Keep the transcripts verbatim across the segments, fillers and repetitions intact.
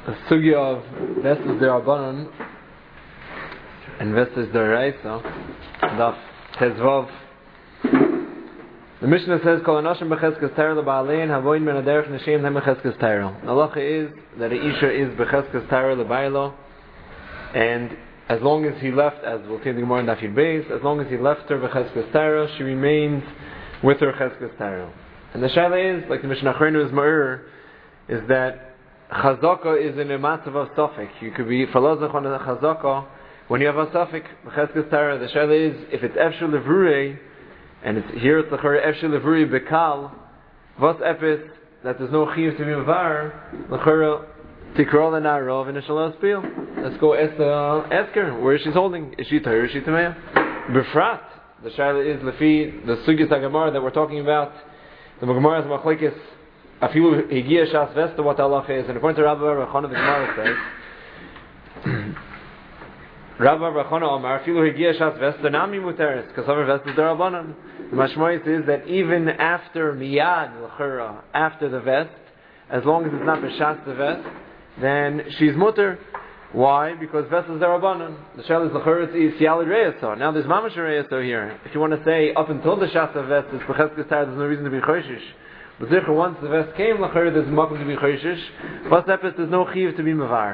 a sugya of Vestas Derabanan and Vestas Deraisa, Daf Tezvav. The Mishnah says, "Kol anashim becheskes Torah leba'alein havoin ben aderech neshem hem becheskes Torah." The halacha is that a isha is becheskes Torah lebailo, and as long as he left, as we'll see in the Gemara in Daf Yud Beis, as long as he left her becheskes Torah, she remains with her cheskes Torah. And the shaila is, like the Mishnah Achrenu is ma'ur, is that chazaka is in a matzav of suffix. You could be falazach on a chazaka when you have a suffix becheskes Torah. The shaila is if it's efshel levurei, and it's here it's l'chara efshel levurei bekal vos epis that there's no chiyuv to be mavar l'chara tikra l'narov in a shalom spiel. Let's go ask uh, ask her where she's holding. Is she Torah? Is she Tamei? Befrat. The shaila is lefi the sugyas hagemara that we're talking about. The Gemara's machlekes afilu higia shas vesta what halacha is, and according to Rabbi Bar Chana the Gemara says Rabbi Bar Chana Amar afilu higia shas vesta nami muteres because other vestas derabanan. The mashmois is that even after miyad l'chura after the vest, as long as it's not b'shas the vest, then she's muter. Why? Because vestas derabanan. The shell is l'chura is siyalid reyaso. Now there's mamash reyaso here. If you want to say up until the shas of vest is b'cheskes Torah, there's no reason to be choishish. But therefore, once the vest came, l'chura there's makom to be choishish. Plus, there's no chiv to be mavar.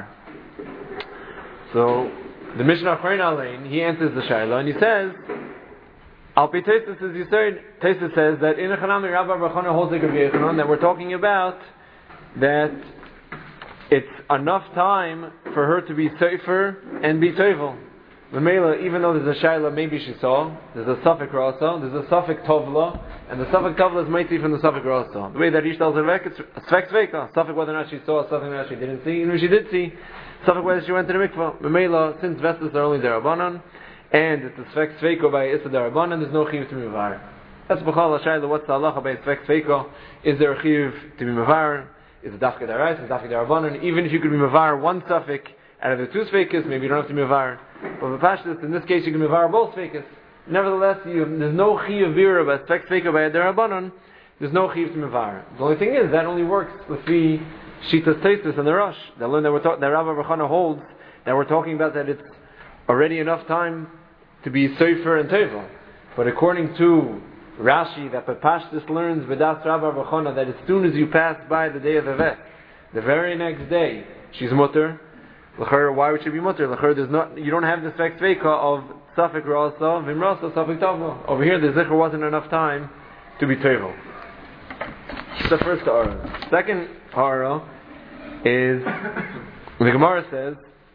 So the Mishnah Achrenu Alein, he answers the shayla and he says, Al pi Tosfos as you said, Tosfos says that in a chanami Rabbi Bar Chana holds like a v'yechanon that we're talking about that it's enough time for her to be sefer and be tovel. The Mela, even though there's a shayla, maybe she saw, there's a suffix rasa, there's a suffix tovla, and the suffix tovla is mighty from the suffix rasa. The way that Ish tells her back, it's a svek sveka, suffix whether or not she saw, suffix whether or not she didn't see, even if she did see, suffix whether she went to the mikvah. The Mela, since vestas are only derabanan, and it's a svek sveka by Issa derabanan, there's no chiv to be mavar. That's b'chal shayla. What's the halacha by svek sveka? Is there a chiv to be mavar? Is it dafka darais? Is it dafka derabanan? Even if you could be mavar one suffix out of the two sveikas, maybe you don't have to be mavar. But the pashtus, in this case, you can mavar both sveikas. Nevertheless, you, there's no chiyuv vira by svek sveika by a derabanan. There's no chiyuv to mavar. The only thing is that only works with the shitas Tosfos and the Rosh. That learn that we're ta- that Rabbi Bar Chana holds that we're talking about that it's already enough time to be sofer and tevel. But according to Rashi, that the pashtus learns v'das Rabbi Bar Chana that as soon as you pass by the day of the vet, the very next day she's mutter. L'chara, why would she be mutter? L'chara, there's not, you don't have the svek sveika of suffix rasa, vimrasa, suffix tavla. Over here, the zikr wasn't enough time to be tevel. The first hara. Second hara is the Gemara says,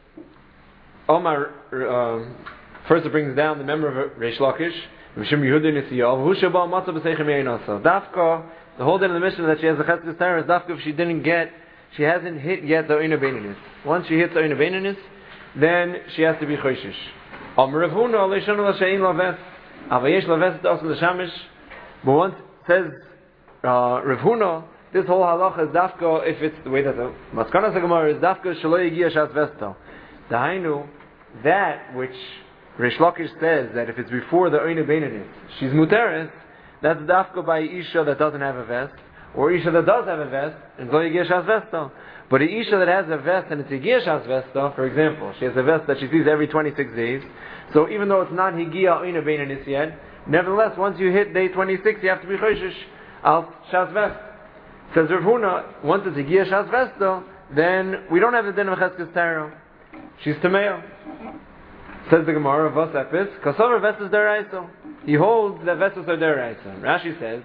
Omar. Um, first, it brings down the member of Reish Lakish, Mishum Yehuda Nisiyav, Hu Shabal Matzah B'Seichem Yeinasa. Dafka, the whole day of the mission that she has the cheskes Torah is dafka if she didn't get. She hasn't hit yet the Oina Beinanis. Once she hits the Oina Beinanis, then she has to be Choishish. Am Rav Huna Aleishanu L'Shein Laves, Avayesh Laves D'Asul L'Shamish. But once says uh, Rav Huna, this whole halacha is dafka if it's the way that the Maskanas HaGemara is dafka Shelo Yigia Shas Vesta. Dahainu, that which Reish Lakish says that if it's before the Oina Beinanis, she's muteres, that's dafka by Isha that doesn't have a vest. Or Isha that does have a vest, and it's Yigia Shas Vesta. But a Isha that has a vest and it's Yigia Shas Vesta, for example, she has a vest that she sees every twenty-six days. So even though it's not Higia Oina Beinanis yet, nevertheless, once you hit day twenty-six, you have to be Choshish al Shas Vesta. Says Rav Huna, once it's Yigia Shas Vesta, then we don't have the din of Cheskes Torah. She's Tameo. Says the Gemara, Vos Epis, Kasover Vestas Deraisa. He holds that Vestas are Deraisa. Rashi says,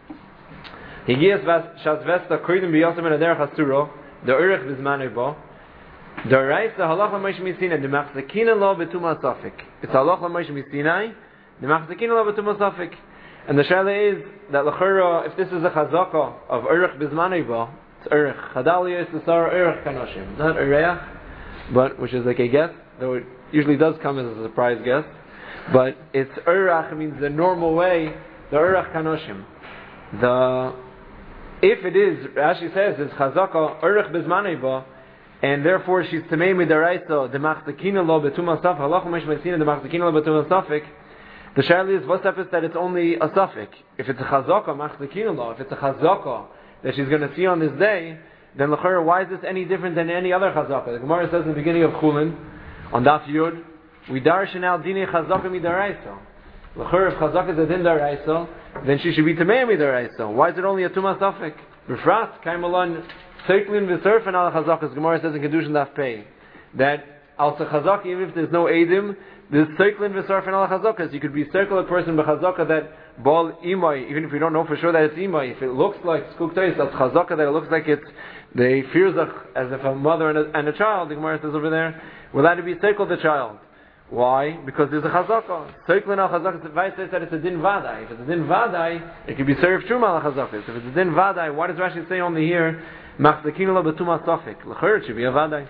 Higias Shas Vesta Koidim B'Yosem and Aderech Asuro the Urech B'Zmanei Bo the Reis the Halach LaMoshe Misinai the Machzekina Lo B'Tuma Safik. It's Halach LaMoshe Misinai the Machzekina Lo B'Tuma Safik. And the shaila is that l'chura, if this is a chazaka of Urech B'Zmanei Bo, it's Urech Chadalia is the Sarah Urech Kanoshim, not Ureach, but which is like a guess, though it usually does come as a surprise guess. But it's Urech means the normal way, the Urech Kanoshim. The If it is, Rashi says, it's chazaka urich bezmanei ba, and therefore she's tamei midaraisa the machzekina lo betuma safik halach u'mesh meisina the machzekina lo betuma safik. The shaila is what's up is that it's only a safik. If it's a chazaka machzekina lo, if it's a chazaka that she's going to see on this day, then l'chera, why is this any different than any other chazaka? The Gemara says in the beginning of Chulin, on Daf Yud, we darshan al dini chazaka midaraisa. L'chera, if chazaka is a din daraisa, then she should be tamei midaraisa. Why is it only a tuma safek? B'frat, kaimalon, tzeiklin v'surfen al chazakas. Gemara says in Kedushin Daf Pei, that al chazaka, even if there's no edim, there's tzeiklin v'surfen al chazakas. You could be circle a person b'chazaka that bal imay, even if you don't know for sure that it's imay, if it looks like skuk tois, that's chazaka, that it looks like it's the firzach, as if a mother and a, and a child, the Gemara says over there, will that be circle the child? Why? Because there's a chazaka. Circling al chazaka, the Vice says that it's a din vadai. If it's a din vadai, it can be served truma al chazaka. If it's a din vadai, why does Rashi say only here, machzakinu la betuma safek? L'cher, it should be a vadai.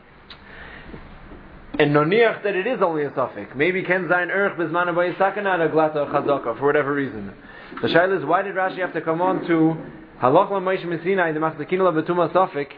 And noniach that it is only a safek. Maybe ken zayin erch bezman abayis sakana glata chazaka, for whatever reason. The shaila is, why did Rashi have to come on to halach la Moshe Messinai, the machzakinu la betuma safek,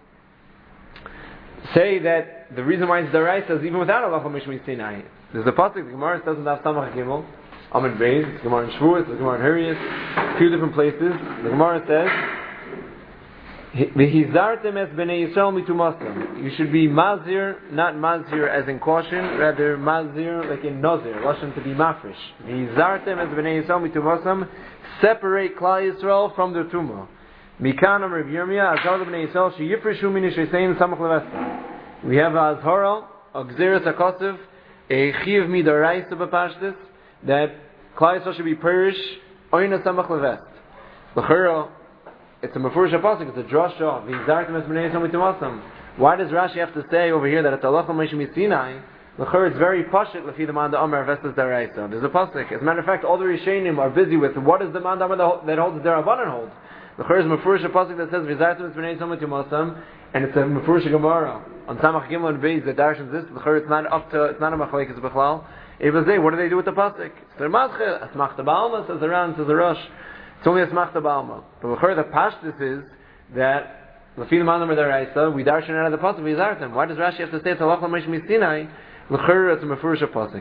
say that the reason why it's daraisa is even without a halacha mishmei Sinai. There's a pasuk, the Gemara doesn't have samach gimel, Amud Beis, the Gemara in Shavuos, the Gemara in Hurrius, a few different places. The Gemara says, "V'hizartem es bnei Yisrael mitumasam." You should be mazir, not mazir as in caution, rather mazir like in nazir, lashon to be mafresh. V'hizartem es bnei Yisrael mitumasam. Separate Klal Yisrael from their tumah. Mikanam Rav Yirmiyah Azhar bnei Yisrael sheyifreshu min yishasein samach levesta. We have a Azhara, a Gzeres HaKosev, a Chiv Midaraisa B'Pashtis, that Klal Yisrael should be perish, Oyna Samach Levest. L'chera, it's a Mefurish HaPasuk, it's a drasha, V'izartem es b'nei Yisrael mitumasam. Why does Rashi have to say over here that it's halacha Moshe Missinai? L'chera, it's very pashut, l'fi the man da'amar vestas daraisa. There's a pasuk. As a matter of fact, all the Rishonim are busy with what does the man da'amar that holds the Rabbanan hold. L'chera is a Mefurish HaPasuk that says, V'izartem es b'nei Yisrael mitumasam, and it's a Mefurish Gemara. On Samach Gimel and Beis, the Darshans this, it's not up to, it's not a Machlekes B'chlal. It was there, what do they do with the pasuk? It's their Maschel, Asmach Ba'alma, says the Ran, says the Rosh. It's only Asmach Ba'alma. But L'chor, the Pashtus is that, L'fil Manam Daraisa, we darshan out of the pasuk, we zartem. Why does Rashi have to say it's halach l'meish misinai? L'chor, it's a Mefurish pasuk.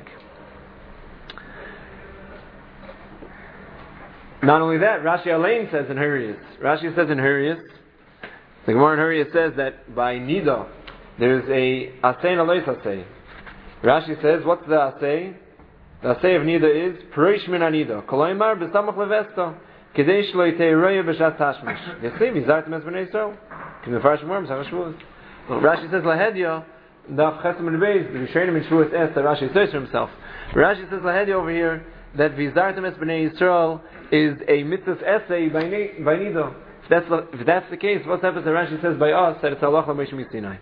Not only that, Rashi Alain says in Hurrius. Rashi says in Hurrius, the Gemara in Hurrius says that by Nida, there's a asay and a lois asay. Rashi says, what's the asay? The asay of Nida is Preish min Anida. Koloimar b'samach levesta. Kedei shlo yitei roya b'shat tashmish. Yasei v'zartem es b'nei Yisrael. Kim nefarish more b'samach Shavuos. Rashi says lahedya. Daf chesem and beis. The Rishonim in Shavuos es that Rashi says to himself. Rashi says lahedya over here that v'zartem es b'nei Yisrael is a mitzvah essay by Nida. If that's, the, if that's the case, what happens that Rashi says by us that it's halacha Moshe Missinai?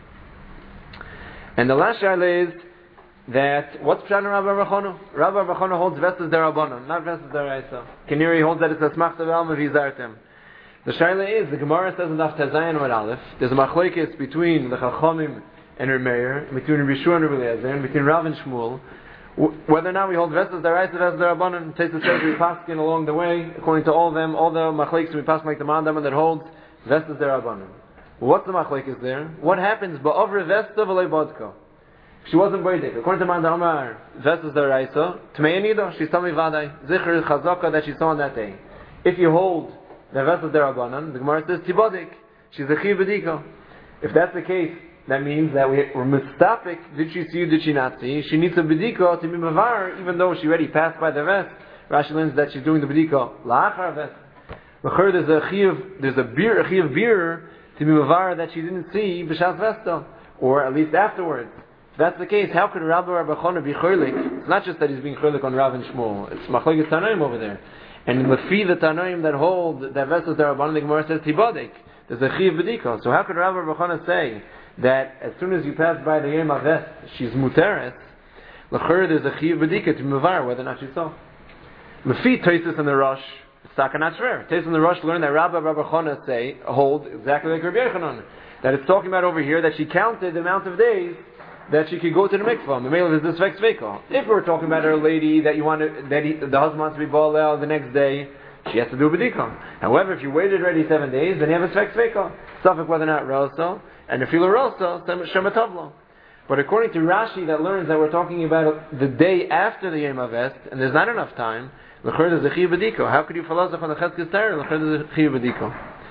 And the last shaila is that what's Pshat Rabbi Rachonu? Rabbi Rachonu holds vestas derabanan, not vestas deraisa. Kaniri holds that it's a smachta v'alma v'izartem. The shaila is the Gemara says in Daf Tazayin with Aleph. There's a machlekes between the Chachamim and Reb Meir, between Rabbi Yeshua and Rabbi Eliezer, and between Rav and Shmuel. Whether or not we hold vestas deraisa, vestas derabanan, takes the says we paskin along the way. According to all of them, all the machlekes we pass like the mandam that holds vestas derabanan. What's the machlekes there? What happens? Ba'ovre vesta v'lei bodka. She wasn't boydek. According to Manda Amar, vestas deraisa, tmei nida, she's tummy vadai, zikr chazaka that she saw on that day. If you hold the vestas derabanan, the Gemara says tibodik, she's a chiv bedika. If that's the case, that means that we, we're mistapik. Did she see you? Did she not see? She needs a bedika to be mavar, even though she already passed by the vest. Rashi learns that she's doing the bedika la'achar vest. L'chor, there's a chiv, there's a beer, a chiv beer to be mavar that she didn't see b'shas vesta, or at least afterwards. If that's the case, how could Rabbi Rabbi Chona be cholik? It's not just that he's being cholik on Rav and Shmuel. It's machlokes Tanoim over there. And in the fee the Tanoim that hold that vestas derabanan, the Gemara says tibodik. There's a chiv bedika. So how could Rabbi Rabbi Chona say that as soon as you pass by the Yom HaVest, she's muteres? L'chor, there's a chiv bedika to mavar whether or not she saw. Lefi Tosfos and the Rosh, it's not rare. Tosfos and the Rosh learn that Rabbi Rabbi Chona say hold exactly like Rabbi Yochanan, that it's talking about over here that she counted the amount of days that she could go to the mikvah. The male is this vex veka. If we're talking about a lady that you want to, that he, the husband wants to be balel the next day, she has to do bedika. However, if you waited already seven days, then you have a vex veka. Suffolk whether or not rosa, and if you rosa, shematavla. But according to Rashi, that learns that we're talking about the day after the Yom HaVest, and there's not enough time. L'chor there's a chiv bedika. How could you philosoph on the cheskes Torah? L'chor there's a chiv bedika.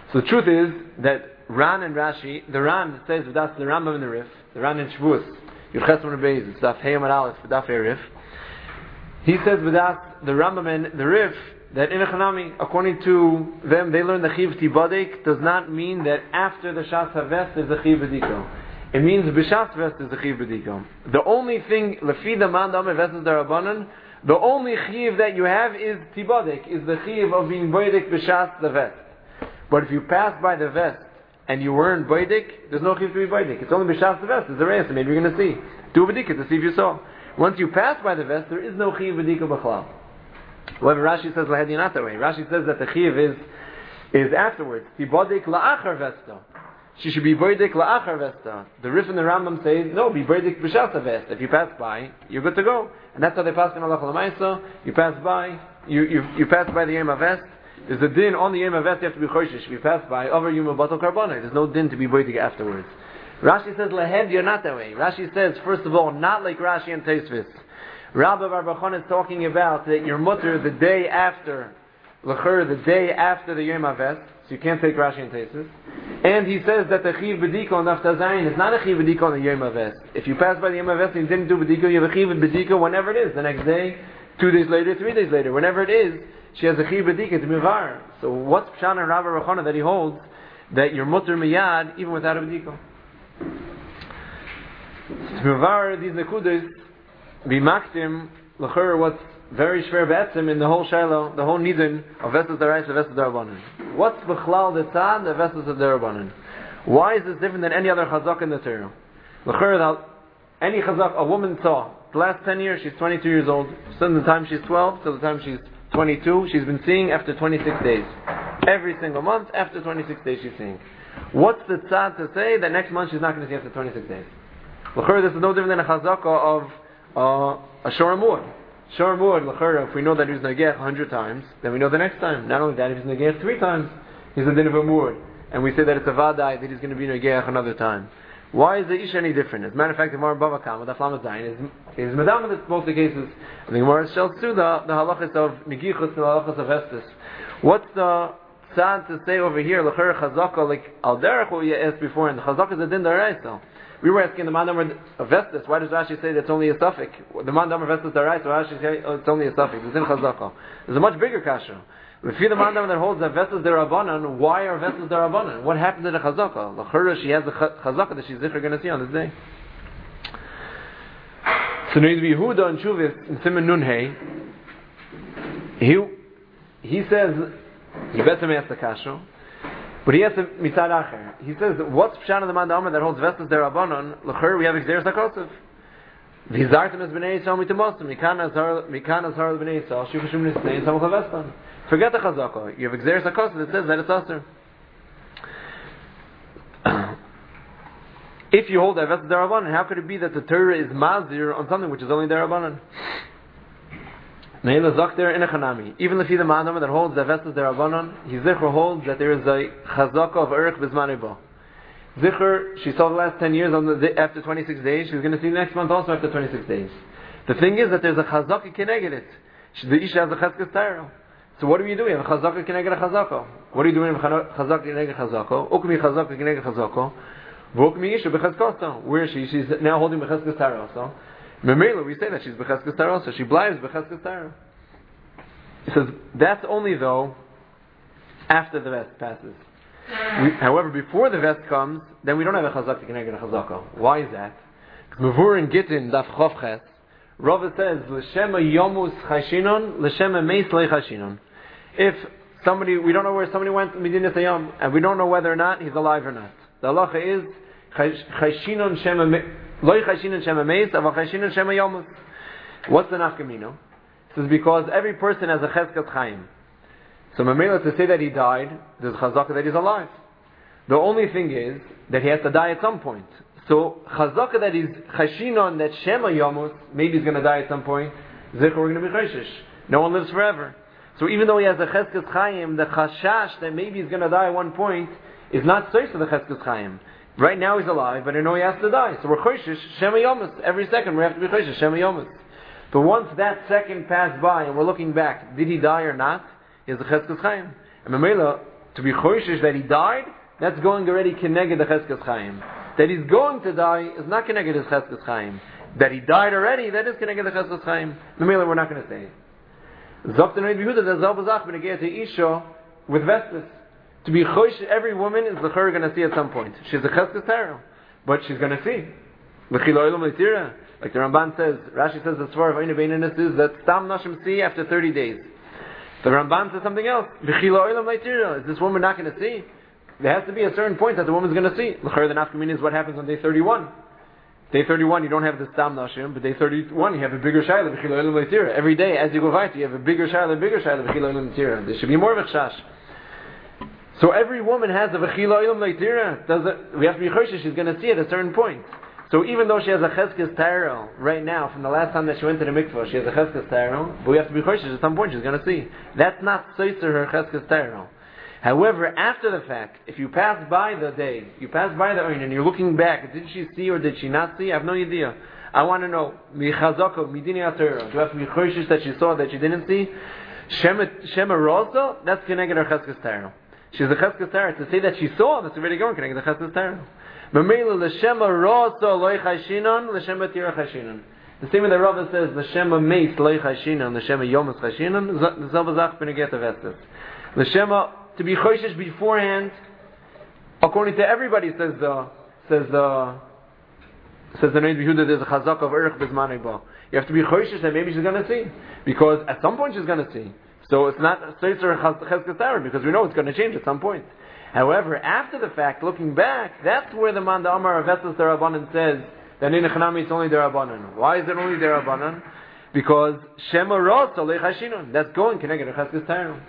So the truth is that Ran and Rashi, the Ran says that's the Rambam in the Rif, the Ran in Shavuos, Yudches Mon Beis, it's Daf Hey Amar Aleph, Daf Hey Rif. He says with that the Rambam in the Rif that in a Chanami, according to them, they learn the Chiv Tibadek does not mean that after the Shas Haves there's a Chiv B'diko. It means B'Shas Haves there's a Chiv B'diko. The only thing Lefi the Man Dam Vesses Darabanan, the only Chiv that you have is Tibadek, is the Chiv of being B'dek B'Shas the Vest. But if you pass by the Vest and you weren't B'dek, there's no Chiv to be B'dek. It's only B'Shas the Vest. There's a race, so maybe you're going to see. Do a B'dika to see if you saw. Once you pass by the Vest, there is no Chiv B'dika B'chlal. However, Rashi says Lahedi not that way. Rashi says that the Chiv is is afterwards. Tibadek la'achar Vesta. She should be B'dek la'achar Vesta. The Rif and the Rambam say, no, be B'dek B'Shas Vest. If you pass by, you're good to go. And that's how they pass in Allah L'maisa. You pass by, you, you, you pass by the Yom HaVest. There's a din on the Yom HaVest, you have to be Choshish. If you pass by, over Yom HaBatal Karbonah. There's no din to be B'dek afterwards. Rashi says, Lahed, you're not that way. Rashi says, first of all, not like Rashi and Teisvis. Rabbi Bar Bachon is talking about that your mutter the day after, L'chur, the day after the Yom HaVest, so you can't take Rashi and Teisvis. And he says that the Chiv B'dika on Nafta Zayin is not a Chiv B'dika on the Yom HaVest. If you pass by the Yom HaVest and you didn't do B'dika, you have a Chiv B'dika whenever it is. The next day, two days later, three days later, whenever it is, she has a Chiv B'dika to Mivar. So what's Pshan and Rabbi Bar Bachon that he holds that your mutter miyad even without a B'dika? To Mivar these Nekudas, Bimaktim, L'chur, what's very shver be'etzim in the whole Shiloh, the whole Nidin of Vestas Darais and Vestas Darabanan. What's B'chlal the Tzad, the Vestas of Darabanan? Why is this different than any other Chazak in the Torah? L'chur, any Chazak, a woman saw, the last ten years, she's twenty-two years old, from the time she's twelve till the time she's twenty-two, she's been seeing after twenty-six days. Every single month, after twenty-six days she's seeing. What's the Tzad to say that next month she's not going to see after twenty-six days? L'chur, this is no different than a Chazaka of uh, a Shoramur. Shoramur, l'chur, if we know that he's Nagech a hundred times, then we know the next time. Not only that, if he's Nagech three times, he's a din of a Mur. And we say that it's a Vadai, that he's going to be Nagech another time. Why is the Ish any different? As a matter of fact, the Gemara Bava Kama, the Flamas Zayin, is, is Madam in both the cases. And the Gemara shall sue the, the halachas of Negichus and the halachas of Estes. What's the tzad to say over here, l'chur chazaka, like Al Derech, what you asked before, and the chazaka is a din d'oraisa. We were asking the mandamar of Vestas, why does Rashi say that's only a suffix? The mandamar of Vestas d'oraisa, so Rashi say oh, it's only a suffix, it's in chazaka. There's a much bigger kasha. If you're the mandamar that holds that Vestas d'Rabanan, why are Vestas d'Rabanan? What happened to the chazaka? L'chur, she has the chazaka that she's zikr going to see on this day. So Neid Yehuda and Shuvis in Siman Nun Hey, he he says he better me ask the kasha, but he has a mitzad acher. He says what's pshan of the man that holds Vestas d'Rabanan? L'chur, we have exeris hakosef. V'zartem es b'nei Yisrael mitamosim mikan azhar mikan azhar b'nei Yisrael shivashim nisnein samach havestan. Forget the chazaka. You have exeris hakosef that says that it's aser. If you hold that Vestas d'Rabanan, how could it be that the Torah is mazir on something which is only d'Rabanan? Neila Zakter in a Chanami. Even if he's the man that holds that Vestas d'Rabanan, he Zikr holds that there is a chazaka of Erech Bizman Iba. Zikr, she saw the last ten years on the, after twenty-six days, she's going to see next month also after twenty-six days. The thing is that there's a chazaka keneged it. The Isha has a cheskes Torah. So what do you do? You have a chazaka keneged a chazaka. What are you doing with chazaka keneged chazaka? Ukmi chazaka keneged chazaka. Where is she? She's now holding Becheskes Tara also. Memela, we say that she's Becheskes Tara also. She blives Becheskes Tara. He says, that's only though after the vest passes. We, however, before the vest comes, then we don't have a Chazak Keneged a Chazaka. Why is that? Mevur in Gittin, Daf Chavches, Rava says, L'shema yomus chashinon, l'shema meis lei chashinon. If somebody, we don't know where somebody went to Medina Sayyam, and we don't know whether or not he's alive or not. The halacha is chayshinon shema loy chayshinon shema meis, aval chayshinon shema yomus. What's the nafkamino? This is because every person has a cheskas chaim. So Mamela to say that he died, there's chazaka that he's alive. The only thing is that he has to die at some point. So chazaka that he's chayshinon that shema yomus, maybe he's going to die at some point. Zikr, we're going to be chayshish. No one lives forever. So even though he has a cheskas chaim, the chashash that maybe he's going to die at one point is not safe for the Cheskes Chaim. Right now he's alive, but I know he has to die. So we're Choshish, Shema Yomus. Every second we have to be Choshish, Shema Yomus. But once that second passed by and we're looking back, did he die or not? He has the Cheskes Chaim. And Mamela, to be choishish that he died, that's going already keneged the cheskes chaim. That he's going to die is not keneged his cheskes chaim. That he died already, that is keneged the cheskes chaim. Memela, we're not going to say it. Zokt the Noid Behuda, there's Zalbazach beneged to Isha with vestes. To be choish, every woman is the chur going to see at some point. She's a cheskes taro, but she's going to see. Like the Ramban says, Rashi says the svar of Eina Beininus is that Stam Nashim see after thirty days. The Ramban says something else. Is this woman not going to see? There has to be a certain point that the woman's going to see. The nafkamin is what happens on day thirty-one. Day thirty-one, you don't have the Stam Nashim, but day thirty-one, you have a bigger shayla. Every day, as you go right, you have a bigger shayla, a bigger shayla. There should be more of a chash. So every woman has a v'chila ilam leitira. Does it? We have to be choshesh. She's going to see at a certain point. So even though she has a cheskes taro right now, from the last time that she went to the mikvah, she has a cheskes taro, but we have to be choshesh at some point. She's going to see. That's not soiser her cheskes taro. However, after the fact, if you pass by the day, you pass by the oin, and you're looking back, did she see or did she not see? I have no idea. I want to know. Mi chazako, midini atero. Do I have to be choshesh that she saw that she didn't see? Shema rosa. That's connected her cheskes taro. She's a cheskes taro. To say that she saw, that's already going connected the cheskes taro. Mamela l'shema rosa loy chashinon l'shema tira chashinon. The same way the Rava says l'shema meis loy chashinon l'shema yomus chashinon. Zalbazach beneged vestes. L'shema to be choishish beforehand, according to everybody, says the says the says the Noid Behuda, there's a chazak of erich bezmanei ba. You have to be choishish that maybe she's going to see, because at some point she's going to see. So it's not seitzer cheskes taro, because we know it's going to change at some point. However, after the fact, looking back, that's where the Manda Amar of Vestes Derabanan says that in Echanami it's only Derabanan. Why is it only Derabanan? Because Shema Rotz Olei Chashinon. That's going connected to Cheskes Taro.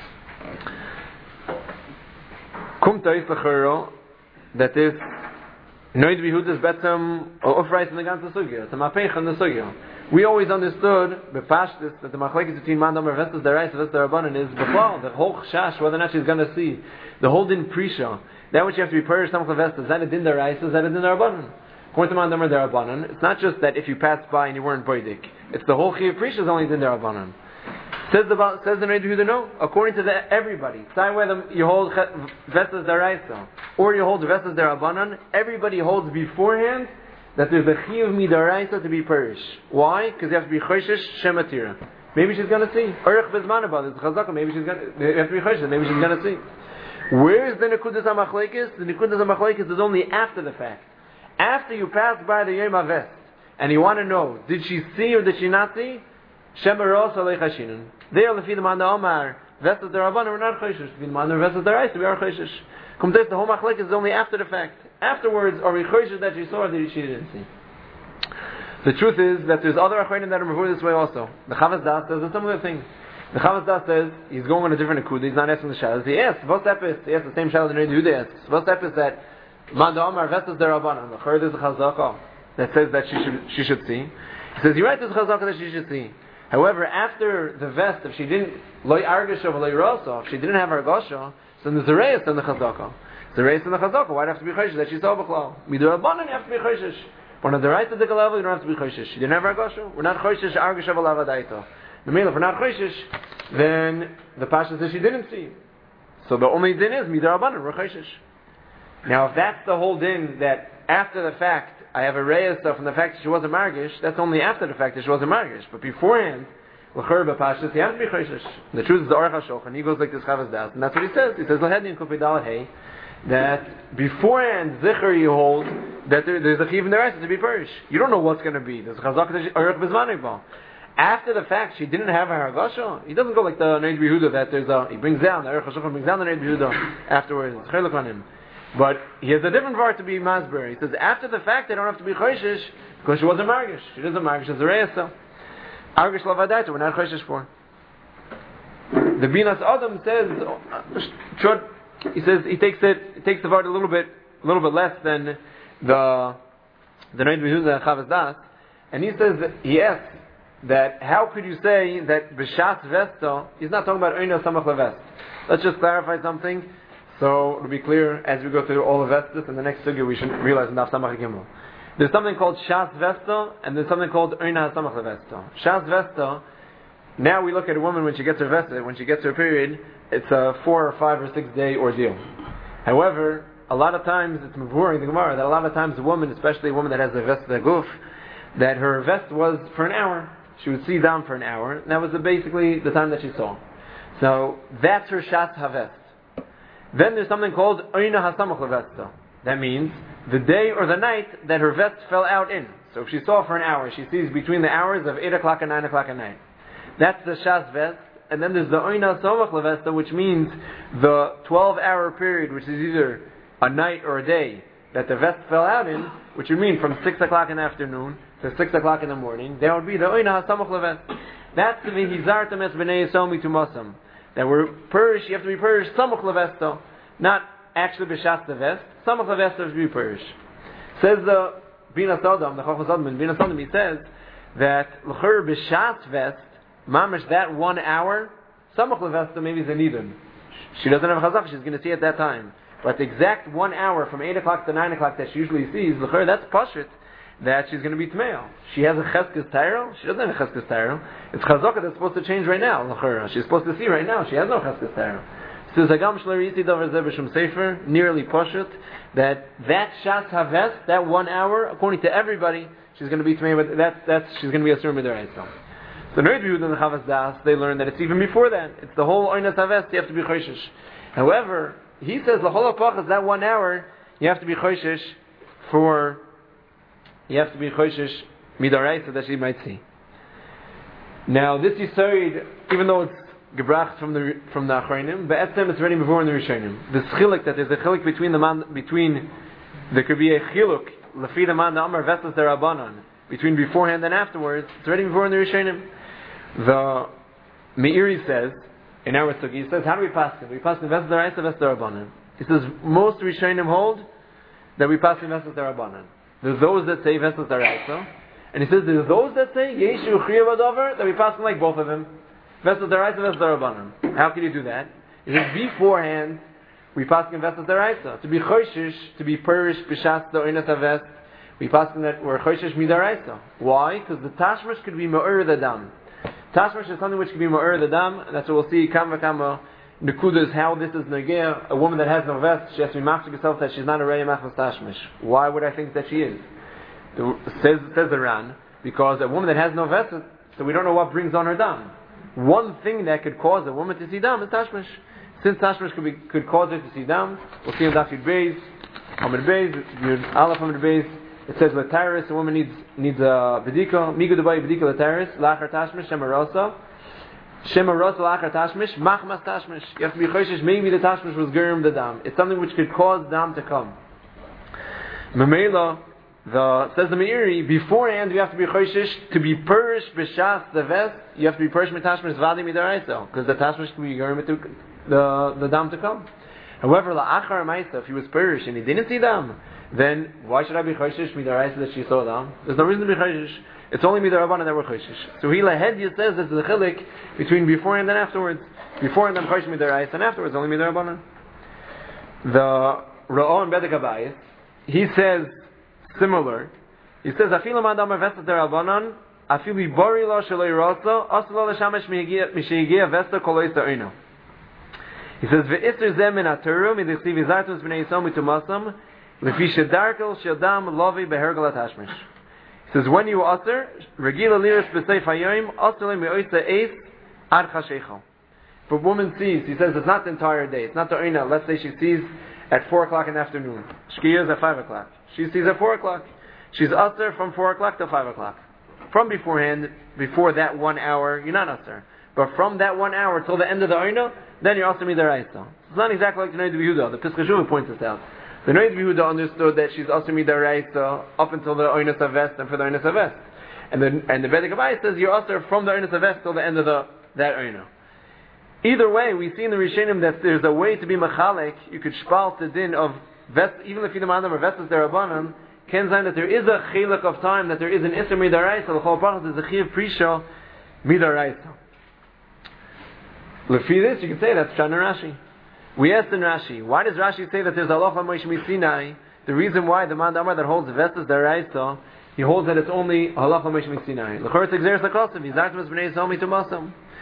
Kum Tois Lechero, that is Noid Behuda's Betzem Ofreis in the Ganze Sugya. It's a Mapech on the Sugya. We always understood bepashtis that the machlekes between Manda Amar Vestes Deraisa and Vestes Derabanan is befall the whole chash whether or not she's going to see the whole din prisha. That which you have to be purish some Vestes. Is that a din deraisa? Is that a din derabanan? According to Manda Amar Derabanan, it's not just that if you passed by and you weren't boidik. It's the whole chiyuv prisha is only din derabanan. Says the says the Noid Behuda no. According to the, everybody, say whether you hold Vestes Deraisa or you hold Vestes Derabanan, everybody holds beforehand that there's a chiyuv midaraisa to be purish. Why? Because you have to be choshesh shematira. Maybe she's going to see. Erich bezmanaba. There's chazaka. Maybe she's going to. You have to be choshesh. Maybe she's going to see. Where is the nekudas hamachlekes? The nekudas hamachlekes is only after the fact. After you pass by the yom havest and you want to know, did she see or did she not see? Shemaros alei chashinon. They are the Manda Omar vestas derabanan. We're not choshesh. The Manda vestas deraisa. We are choshesh. Come this, the whole machlekes is only after the fact. Afterwards, are we choshesh that she saw or that she didn't see? The truth is that there's other achronim that are reported this way also. The Chavas Das says a similar thing. The Chavas Das says he's going on a different akud. He's not asking the shadows. He asks, "What's epis?" He asks the same shadow that Noid Behuda asks. What's epis that Manda Amar vestas derabanan? The third is a chazaka that says that she should she should see. He says, "You're right. There's a chazaka that she should see." However, after the vest, if she didn't loy argasha v'loy rasa, if she didn't have argasha, so there's a reis in the chazaka. The reis in the chazaka. Why do you have to be choshesh that she saw b'klal? Midurabanan, you have to be choshesh. But on the right of the level, you don't have to be choshesh. She didn't have argasha. We're not choshesh argasha v'lavadaita. The meal, if we're not choshesh, then the pasha says she didn't see. So the only din is midurabanan. We're choshesh. Now, if that's the whole din, that after the fact I have a reis from the fact that she wasn't margish, that's only after the fact that she wasn't margish. But beforehand, l'chur b'pashas, he has to be choshesh. The truth is the Aruch HaShulchan. He goes like this Chavas Das, and that's what he says. He says l'hedin kupi dalet hey, that beforehand zicher you hold that there, there's a chiv in the rest to be purish. You don't know what's going to be. There's chazak Aruch b'zmanei ba. After the fact, she didn't have her hargasha. He doesn't go like the Noid Behuda that there's a he brings down the Aruch HaShulchan brings down the Noid Behuda afterwards. It's chiluk on him. But he has a different part to be masber. He says after the fact they don't have to be choshesh because she wasn't margish. She doesn't margish as a reisa. Argish lavadaita, we're not choshesh for. The Binas Adam says, uh, he says he takes it, he takes the part a little bit, a little bit less than the the Noid Behuda and Chavas Das, and he says that he asks that how could you say that b'shas vesta? He's not talking about oina samach levest. Let's just clarify something. So it'll be clear as we go through all of Vestas, and the next sugya we should realize in Daf Samach Gimel. There's something called Shas Vesta, and there's something called Oina Samach Vesta. Shas Vesta Now we look at a woman when she gets her vest, when she gets her period, it's a four or five or six day ordeal. However, a lot of times it's mavur in the Gemara that a lot of times a woman, especially a woman that has a vest the goof, that her vest was for an hour. She would see down for an hour. And that was the, basically the time that she saw. So that's her shat havest. Then there's something called oina hasamach levesta. That means the day or the night that her vest fell out in. So if she saw for an hour, she sees between the hours of eight o'clock and nine o'clock at night. That's the shat vest. And then there's the oina hasamach levesta, which means the twelve hour period, which is either a night or a day that the vest fell out in, which would mean from six o'clock in the afternoon to six o'clock in the morning. That would be the oina hasamach levest. That's the vihizartam es b'nei Yisrael mitu masam. That we're purish, you have to be purish samach levesto, not actually b'shas the vest. Samach levesto is to be purish. Says the Bina Sodom, the Chachmas Sodom, Bina Sodom, he says that l'chur b'shas vest, mamish that one hour, samach levesto maybe is a nidun. She doesn't have a chazak, she's going to see at that time. But the exact one hour from eight o'clock to nine o'clock that she usually sees, l'chur, that's pashut, that she's going to be tmeil. She has a cheskes tyro. She doesn't have a cheskes tyro. It's chazaka that's supposed to change right now. L'chura. She's supposed to see right now. She has no cheskes tyro. So Zagam Shlarisi Davar Zebeshum Sefer, nearly poshut, that that shat haves, that one hour, according to everybody, she's going to be tmeil. But that's that's she's going to be a surah midaraisa. So Noid V'Yud and the Chavas Das, they learn that it's even before that. It's the whole oinas haves. You have to be choishish. However, he says the whole apach is that one hour. You have to be choishish for. You have to be choishish midarai so that she might see. Now this yisoid, even though it's gebracht from the from the achronim, but etzem it's already before in the rishonim. The chilik that there's a chilik between the man between the could be a chiluk lefi the man the amar vestas derabanan between beforehand and afterwards. It's already before in the rishonim. The Meiri says in our sugi, he says how do we pass it? We pass the vestas deraisa vestas derabanan. He says most rishonim hold that we pass the vestas derabanan. There's those that say Vestas Daraisa, and he says there's those that say Yeshu Chriya Badavar, that we pass them like both of them. Vestas Daraisa, Vestas Darabanan. How can you do that? He says beforehand we pass them Vestas Daraisa. To be Choshish, to be Perish, Bishas, the Oinat Avest, we pass them that we're Choshish Midaraisa. Why? Because the Tashmash could be Ma'ur the Dam. Tashmash is something which could be Ma'ur the Dam, and that's what we'll see, Kama Kama. Nekuda is how this is negeh. A woman that has no vest, she has to be mafsik herself that she's not a rei machmas tashmish. Why would I think that she is? The, says says the Ran, because a woman that has no vest, so we don't know what brings on her dam. One thing that could cause a woman to see dam is tashmish. Since tashmish could be, could cause her to see dam, we'll see in Daf Yud Beis, Amud Beis, Yud Aleph Amud Beis. It says lataris, a woman needs needs a bedika, migu debai bedika lataris, lachar tashmish shemarasa. Shema Rosa Lachar Tashmish, Machmas Tashmish. You have to be choishish, maybe the Tashmish was Gerim the Dam. It's something which could cause Dam to come. Memela, the says the Meiri, beforehand you have to be choishish, to be Purish B'Shas the Vest, you have to be Purish Tashmish Vadi Midaraisa, because the Tashmish can be Gerim to the, the Dam to come. However, La'achar Maisa, if he was Purish and he didn't see Dam, then why should I be choishish Midaraisa that she saw Dam? There's no reason to be choishish. It's only midarabana that we're choishish. So he lahedya says this is the chilik between beforehand and afterwards. Beforehand I'm choishish midarais, and afterwards only midarabana. The Ra'on and Bedek Abayis, he says similar. He says afilu madam vestas derabanan afilu bari lo sheloi rasa aslo leshamesh mishigia vesta kolois ta'ino. He says ve'isr zem min aturu midichsiv izartus b'nei yisrael mitumasam lefi shedarkel shadam lovi behergal atashmish. He says, when you utter, regila liris b'seif hayoim, utter me'oisa eis ad chasheichel. If a woman sees, he says it's not the entire day, it's not the oina. Let's say she sees at four o'clock in the afternoon. Shkiyah is at five o'clock. She sees at four o'clock. She's utter from four o'clock to five o'clock. From beforehand, before that one hour, you're not utter. But from that one hour till the end of the oina, then you're utter midaraisa. It's not exactly like the Noid B'Yehuda. The Pesach Shuvah points this out. The Noid B'Yehuda understood that she's also midaraisa up until the oinus avest and for the oinus avest, and the and the Bedek Abayis says you're also from the oinus avest till the end of the that oina. Either way, we see in the Rishonim that there's a way to be machalek. You could spalt the din of vest, even if you don't or vestas derabanan. Can sign that there is a chilek of time, that there is an isser midaraisa. The whole process is a chiv prisha midaraisa. Lefi this, you can say that's Shana Rashi. We asked in Rashi, why does Rashi say that there's Allah Moshe Misinai? The reason why the man Amar that holds the vestas deraisa, he holds that it's only Allah Moshe Misinai. L'chor it's exeris hakosav. He's not b'nei Yisrael mitumasam.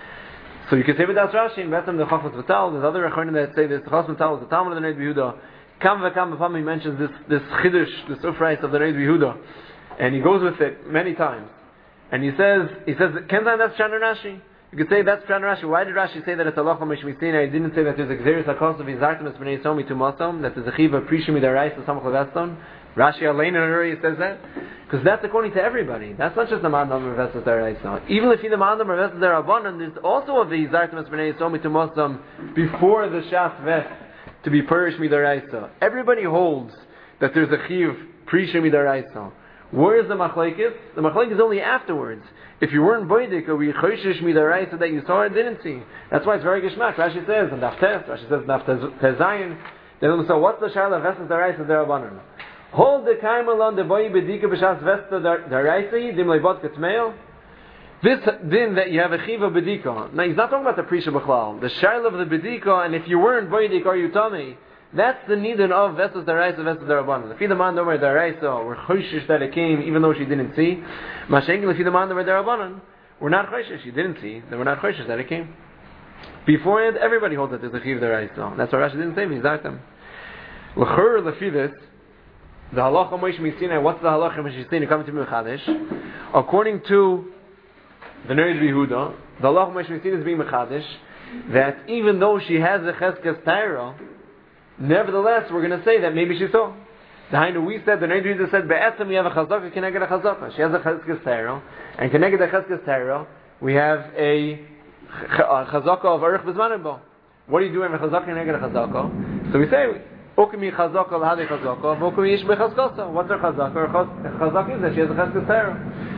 So you can say with Das Rashi, and Betam the Chachmas Vatal, there's other Rechonim that say this, the Chachmas Vatal was the Talmud of the Noid Yehuda. Kam v'kam v'pam, he mentions this, this Chiddush, this Ufrais of the Noid Yehuda. And he goes with it many times. And he says, he says, Kenzan, that's Pshat Rashi. You could say that's Pshat Rashi. Why did Rashi say that it's Allah Mishmisina? He didn't say that there's a Xeris HaKos of Izartimus B'nei Somi to Mosom, that there's a Chiva Prishim Idarais to Samach Leveston. Rashi Alein in Hurry says that. Because that's according to everybody. That's not just the Ma'adam of Vesas Daraisa. Even if you the Ma'adam of Vesas Darabanan, there's also of the Izartimus B'nei Somi to Mosom before the Shas Ves to be Perish Midaraisa. Everybody holds that there's a Chiv Prishim Midaraisa. Where is the machlekes? The machlekes is only afterwards. If you weren't boidik or we choishish midaraisa that you saw and didn't see, that's why it's very geshmak. Rashi says and daftes. Rashi says daftezayin. Then so what's the shaila vesas daraisa derabanan? Hold the kaim alon the boy bedika b'shas vesta daraisa dim leibot ketmeil. This din that you have a chiva bedika. Now he's not talking about the prisha b'chlal. The shaila of the bedika, and if you weren't boidik or you tummy. That's the nidin of Vesas Daraisa, Vesas Darabanan. If the man Domer Daraisa, we're choishish that it came even though she didn't see. Mashengel, if the man Domer Darabanan, we're not choishish, she didn't see, then we're not choishish that it came. Beforehand, everybody holds that there's a chiv Daraisa. That's why Rashi didn't say Mizartam. L'chur Lefidis, the halacha Moshe Mitzina, what's the halacha Moshe Mitzina coming to Mechadish? According to the Noid Yehuda, the halacha Moshe Mitzina is being Mechadish, that even though she has a Cheskes Taira, nevertheless, we're going to say that maybe she saw. The Hainu we said, the Noid Yehuda said, Be'etzem we have a chazaka, Keneged a chazaka. She has a cheskes teiro, and Keneged a cheskes teiro, we have a chazaka of Arich B'zmanim bo. What do you do when a chazaka Keneged a chazaka? So we say, Ukmi chazaka l'hadei chazaka, Ukmi ish b'chazkasa. What's her chazaka? Her chazaka is that she has a cheskes teiro.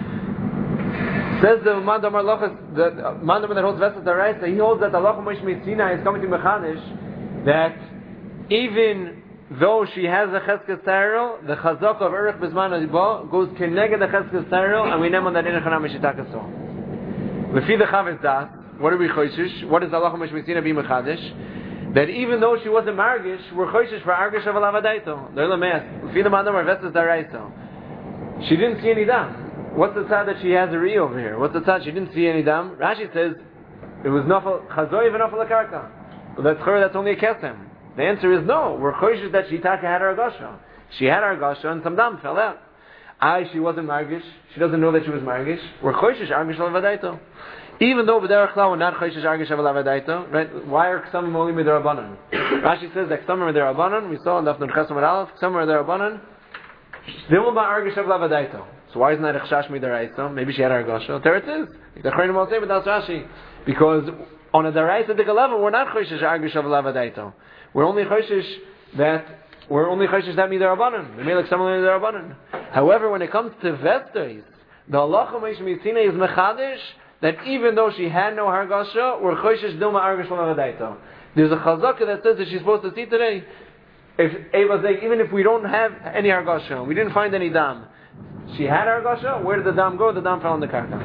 Says the Mandam Arlochas, the Mandam that holds Vesas Daraisa, he holds that Allah Moshe Mitzina is coming to Mechadish, that even though she has a Cheskes Taril, the Chazak of Erech Bizman Adiba goes Keneged the Cheskes Taril, and we name on that in Chanam Mishitakaso. Lefi the Chavis Das, what are we choishish? What is Allah Moshe Mitzina be Mechadish? That even though she wasn't Margish, we're choishish for Argish of Alavadaito. They're the mass. Lefi the Mandam Vesas Daraisa. She didn't see any dam. What's the tzad that she has a re over here? What's the tzad? She didn't see any dam. Rashi says it was Nafal Chazoy and Nafal Akarka. Well, that's her. That's only a kesem. The answer is no. We're choishish that she taka had her agasha. She had her agasha and some dam fell out. I, she wasn't margish. She doesn't know that she was margish. We're choishish argish alavadaito. Even though b'derech klal we're not choishish argish alavadaito, right? Why are ksamim only midarabanan? Rashi says that ksamim midarabanan. We saw in Daf Nun Chesam Aleph. Ksamim midarabanan. Still ba argish alavadaito. So why isn't that a chashash midaraisa? Maybe she had her agasha. There it is. The Chayrim will say, but that's Rashi, because on a daraisa dika level we're not choishish argish alavadaito. We're only choishish that we're only choishish that midarabanan. We may like some midarabanan. However, when it comes to vestais, the halacha Moshe Mitzina is mechadish that even though she had no hargasha, we're choishish dilma argash l'avadaito. There's a chazaka that says that she's supposed to see today. If Eva say, even if we don't have any hargasha, we didn't find any dam, she had hargasha. Where did the dam go? The dam fell on the karka.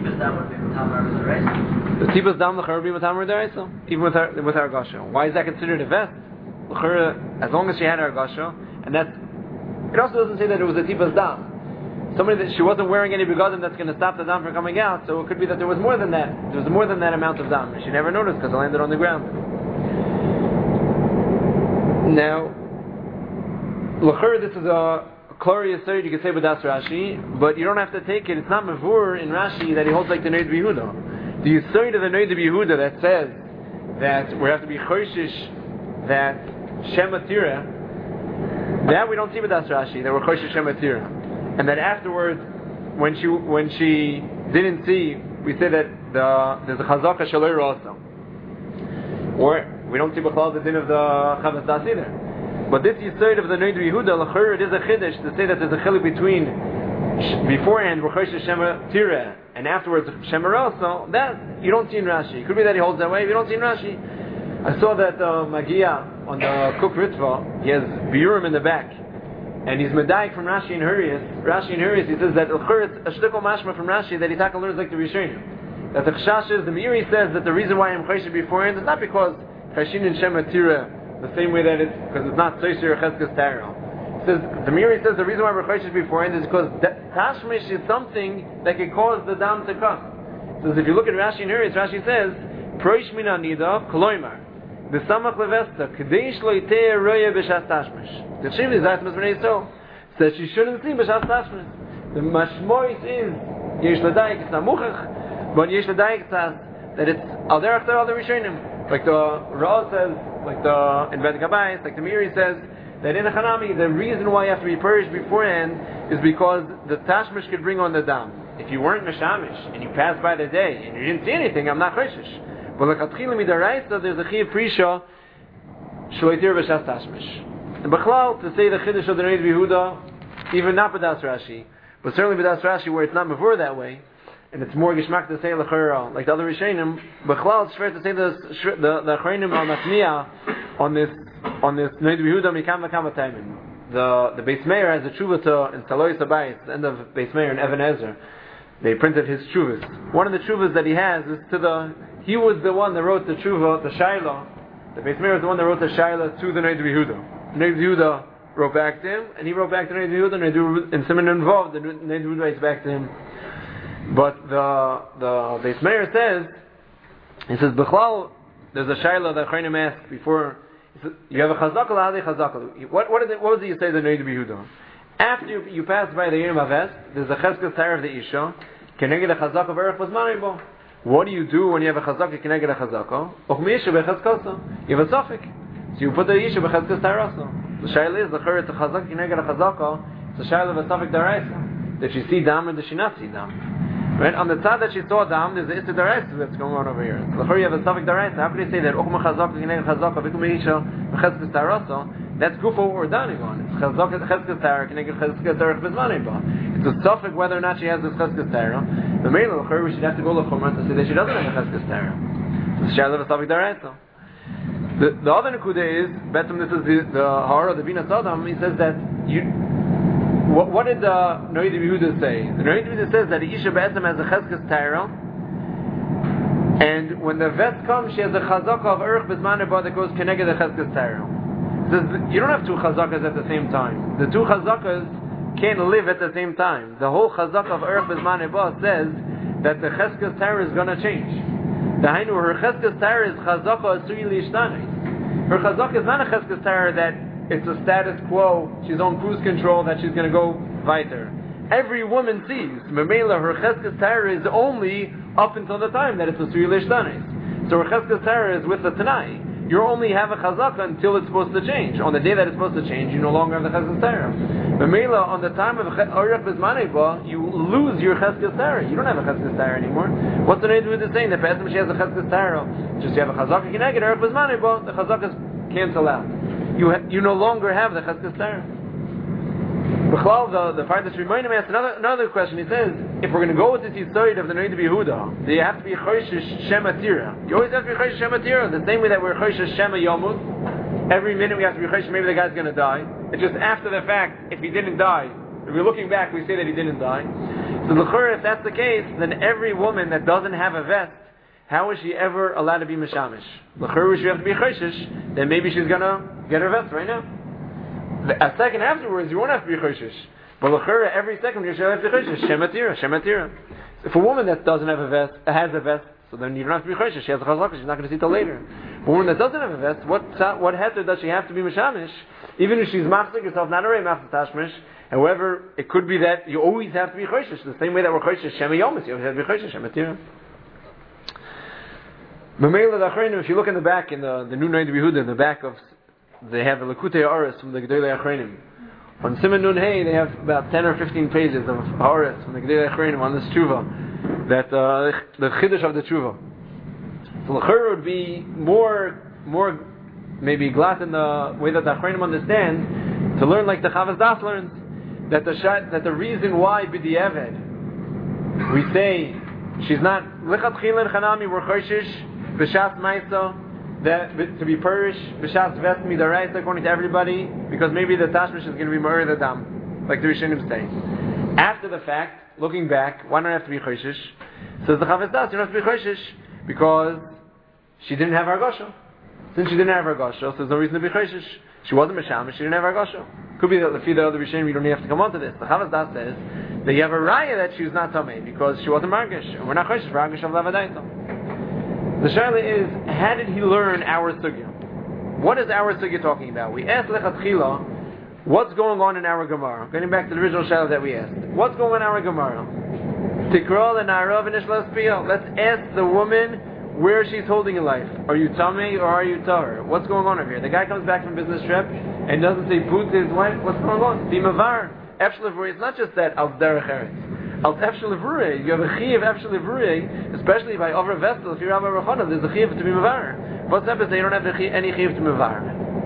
The tipas dam l'char be matam d'oraisa, even with her with her gasha. Why is that considered a vest? L'char, as long as she had her gasha, and that it also doesn't say that it was a tipas dam. Somebody that she wasn't wearing any begadim that's going to stop the dam from coming out. So it could be that there was more than that. There was more than that amount of dam. She never noticed because it landed on the ground. Now, l'char, this is a Klari Yisrael, you can say B'das Rashi, but you don't have to take it. It's not Mavur in Rashi that he holds like the Noid Yehuda. The Yisrael of the Noid Yehuda that says that we have to be Choshish that Shematira, that we don't see B'das Rashi, that we're Choshish Shematira. And that afterwards, when she when she didn't see, we say that the, there's a Chazaka Shaloi also. Or we don't see B'chal the din of the Chavas Das either. But this Yisrael of the Noid Yehuda, l'chur, it is a chiddush to say that there's a chiluk between sh- beforehand we're choishish Shema Tira and afterwards Shema Rosa. That you don't see in Rashi. It could be that he holds that way. You don't see in Rashi. I saw that uh, Magia on the Kuk Ritva, he has biurim in the back, and he's medayik from Rashi and Hurrius. Rashi and Hurrius, he says that l'chur, it's a shtikol mashma from Rashi that he taka learns like the Rishonim. That the chashash is the Meiri says that the reason why I'm choishish beforehand is not because chashin and Shema Tira the same way that it's because it's not Soysir or Cheskes Taril. Says the Meiri says the reason why we're choishish beforehand is because Tashmish is something that can cause the dam to come. So if you look at Rashi and Hurrius, Rashi says Proish min anida, koloimar. B'samach levesta, k'deish lo yitei roya b'shas tashmish. The Shiv is that Mizbnei Yisrael says she shouldn't see b'shas tashmish. The mashmois is yesh l'dayik it's namuchach, but yesh l'dayik that it's al derech the other rishonim. Like the Ra says, like the in Bet Gabayis, like the Miri says that in a Hanami the reason why you have to be purged beforehand is because the tashmish could bring on the dam. If you weren't meshamish and you passed by the day and you didn't see anything, I'm not choshish. But like atchila midaraisa, there's a chiyuv prisha shloitir b'shas tashmish. And b'chlal to say the chiddush of the Noid Yehuda, even not b'das Rashi, but certainly b'das Rashi where it's not before that way, and it's more gishmak to say l'chera like the other rishonim. B'chlal it's fair to say the the the achronim al matniya on this on this Noid Yehuda mikam v'kam v'taimin. The the Beis Meir has a tshuva to in Talois Habayis, the end of Beis Meir and Even Ezer. They printed his tshuvas. One of the tshuvas that he has is to the he was the one that wrote the tshuva, the Shaila. The Beis Meir was the one that wrote the Shaila to the Noid Yehuda. Noid Yehuda wrote back to him, and he wrote back to Noid Yehuda, and, and someone involved, the Noid Yehuda writes back to him. But the the Beis Meir says, he says, B'chlal, there's a Shaila that Chayim asked before. You have a chazaka, lahadi chazaka. What what, did it, what was it you say the Noid Yehuda? After you, you pass by the Yom Haves, there's a cheskes tire of the Isha. Keneged a chazaka v'erech b'zmanei. What do you do when you have a chazaka keneged a chazaka? Ochmi Isha b'cheskasa. You have a suffix. So you put the Isha b'cheskes tire. The shaila is the chayr to chazaka keneged a chazaka. It's a shaila of a suffix daraisa. Did she see dam or did she not see dam? Right? On the side that she saw dam, there's the issa daraisa that's going on over here. So the chayr you have a suffix daraisa. How can you say that ochma chazaka keneged a chazaka v'kum Isha b'cheskes tire? That's good for what we're dining on. It's chazaka cheskes tire keneged cheskes tire b'zmanei. It's a suffix whether or not she has this cheskes tire. The main of her, we should have to go look for her to say that she doesn't have a cheskes tire. So she has a suffix daraisa. The the other nekuda is betum. This is the the Hara the Bina Sadam. He says that you. What, what did the Noid Yehuda say? The Noid Yehuda says that the Isha Be'etzem has a cheskes tire, and when the vet comes, she has a chazaka of Erech B'zmanei Ba that goes keneged the cheskes tire. Says you don't have two chazakas at the same time. The two chazakas can't live at the same time. The whole chazaka of Erech B'zmanei Ba says that the cheskes tire is going to change. The hainu her cheskes tire is chazaka asui lishtanei. Her chazaka is not a cheskes tire that it's a status quo. She's on cruise control that she's going to go weiter. Every woman sees memela her cheskes tire is only up until the time that it's asui lishtanei. So her cheskes tire is with the tanai. You only have a chazaka until it's supposed to change. On the day that it's supposed to change, you no longer have the cheskes tire. Memela, on the time of Orech B'zmanei Ba, you lose your cheskes tire. You don't have a cheskes tire anymore. What's the Noid Yehuda saying? That Pesach she has a cheskes tire. Just you have a chazaka keneged Orech B'zmanei Ba, the chazakas cancel out. You ha- you no longer have the cheskes tire. B'chlal, the the part that's reminding me asks another another question. He says, if we're going to go with this yisoid of the Noid Yehuda, do you have to be choishish shema tira? You always have to be choishish shema tira. The same way that we're choishish shema yomut. Every minute we have to be choishish. Maybe the guy's going to die. It's just after the fact. If he didn't die, if we're looking back, we say that he didn't die. So l'chur, if that's the case, then every woman that doesn't have a vest, how is she ever allowed to be mishamish? L'chur, she have to be choishish. Then maybe she's going to get her vest right now. A second afterwards, you won't have to be choshish. But l'chura, every second you should have to be choshish. Shematira, shematira. If a woman that doesn't have a vest has a vest, so then you don't have to be choshish. She has a chazaka. She's not going to see till later. But a woman that doesn't have a vest, what what heter does she have to be mishamish? Even if she's machzik herself, not already machzik tashmish. However, it could be that you always have to be choshish. The same way that we're choshish shema yomis, you always have to be choshish shematira. If you look in the back in the the new Noid Yehuda, in the back of they have a Lekutei Aris from the Gedolei Achronim. On Siman Nun Hey, they have about ten or fifteen pages of Aris from the Gedolei Achronim on this tshuva, that uh, the chiddush of the tshuva. So l'chur would be more, more maybe glad in the way that the Achronim understand to learn like the Chavaz Das learns that the shat, that the reason why b'di'eved we say she's not lichatchilin chanami we're choshish b'shas ma'isa. That to be purish b'shas vest midaraisa according to everybody, because maybe the tashmish is going to be ma'ur the dam, like the Rishonim say. After the fact, looking back, why don't I have to be choshish? Says the Chavaz Das, you don't have to be choshish because she didn't have argosha. Since she didn't have argosha, so there's no reason to be choshish. She wasn't mishamish, she didn't have argosha. Could be that the few other Rishonim you don't even have to come on to this. The Chavaz Das says that you have a raya that she was not tamei because she wasn't margish, and we're not choshish for argish of lavadaita. The shaila is, how did he learn our sugya? What is our sugya talking about? We asked lechatchila, what's going on in our Gemara? Getting back to the original shaila that we asked. What's going on in our Gemara? Tikra l'na'ara v'nishla l'spiyah. Let's ask the woman where she's holding in life. Are you tummy or are you tahor? What's going on over here? The guy comes back from business trip and doesn't say boot to his wife. What's going on? Bimavar. Efshalivuri. It's not just that al derech eretz. Al efshalivuri. You have a chi of efshalivuri, especially by over vestel. If you're Rabbi Rechona, there's a chi of to be mavar. What's up is they don't have any chi of to be mavar.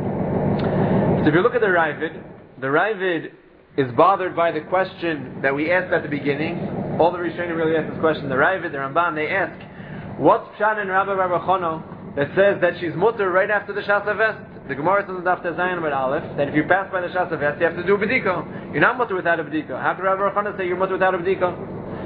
So if you look at the Ravid, the Ravid is bothered by the question that we asked at the beginning. All the Rishonim really asked this question. The Ravid, the Ramban, they ask, what's Pshat in Rabbi Bar Chono that says that she's mutter right after the Shas HaVest? The Gemara says in Daf Tezayin with Aleph that if you pass by the Shas HaVest, you have to do a bediko. You're not mutter without a bediko. How can Rabbi Bar Chono say you're mutter without a bediko?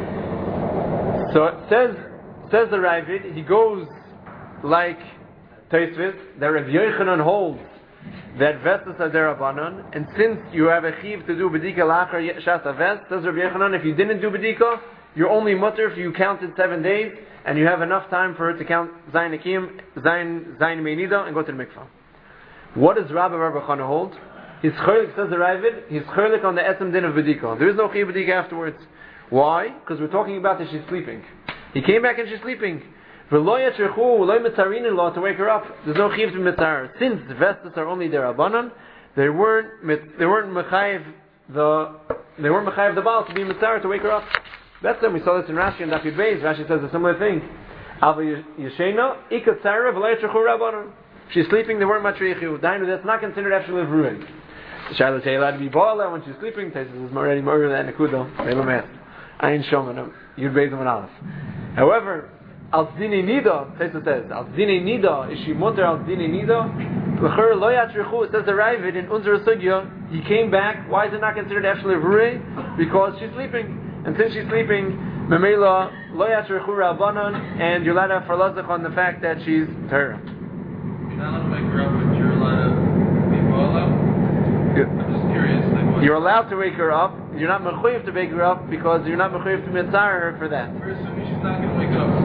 So it says, says the Ravid, he goes like Tosfos, that Rav Yochanan holds that vestas are derabanan, and since you have a chiv to do bedika lachar Shas HaVest, says Rav Yochanan, if you didn't do bedika, you're only mutter if you counted seven days, and you have enough time for her to count Zayin Akim, Zayin Zayin Meinida, and go to the mikvah. What does Rabbi Rabbi Chana hold? He's cholik, says the Ravid, he's cholik on the esem din of bedika. There is no chiv bedika afterwards. Why? Because we're talking about that she's sleeping. He came back and she's sleeping. V'lo yatzrichu, v'lo mitzarin law to wake her up. There's no chiv to mitzar. Since the vestas are only derabanan, they weren't they weren't mechayiv the they weren't mechayiv the baal to be mitzar to wake her up. That's them. We saw this in Rashi and Daf Yud Beis. Rashi says a similar thing. Alva yeshena ikatzara v'lo yatzrichu rabanan. She's sleeping. They weren't matrichu. Dainu, that's not considered after live ruin. The Shiloh say allowed to be bala when she's sleeping. Taisus is already murder than nekudo. They have a mess. Ayin shoman. Yud Beis and Aleph. However, Al Dine Nida, Taisus says, Al Dine Nida, is she mutter Al Dine Nida? L'chur lo yatrichu, it says the Ravid in Unzer Sugya, he came back, why is it not considered Efshel V'rei? Because she's sleeping. And since she's sleeping, Memela, lo yatrichu Rabbanon, and you're allowed to have farlazach on the fact that she's Torah. You're not allowed to wake her up, but you're allowed to be bola? I'm just curious. Like, you're allowed to wake her up, you're not mechuyev to wake her up, because you're not mechuyev to mitzar her for that. We're assuming she's not going to wake up.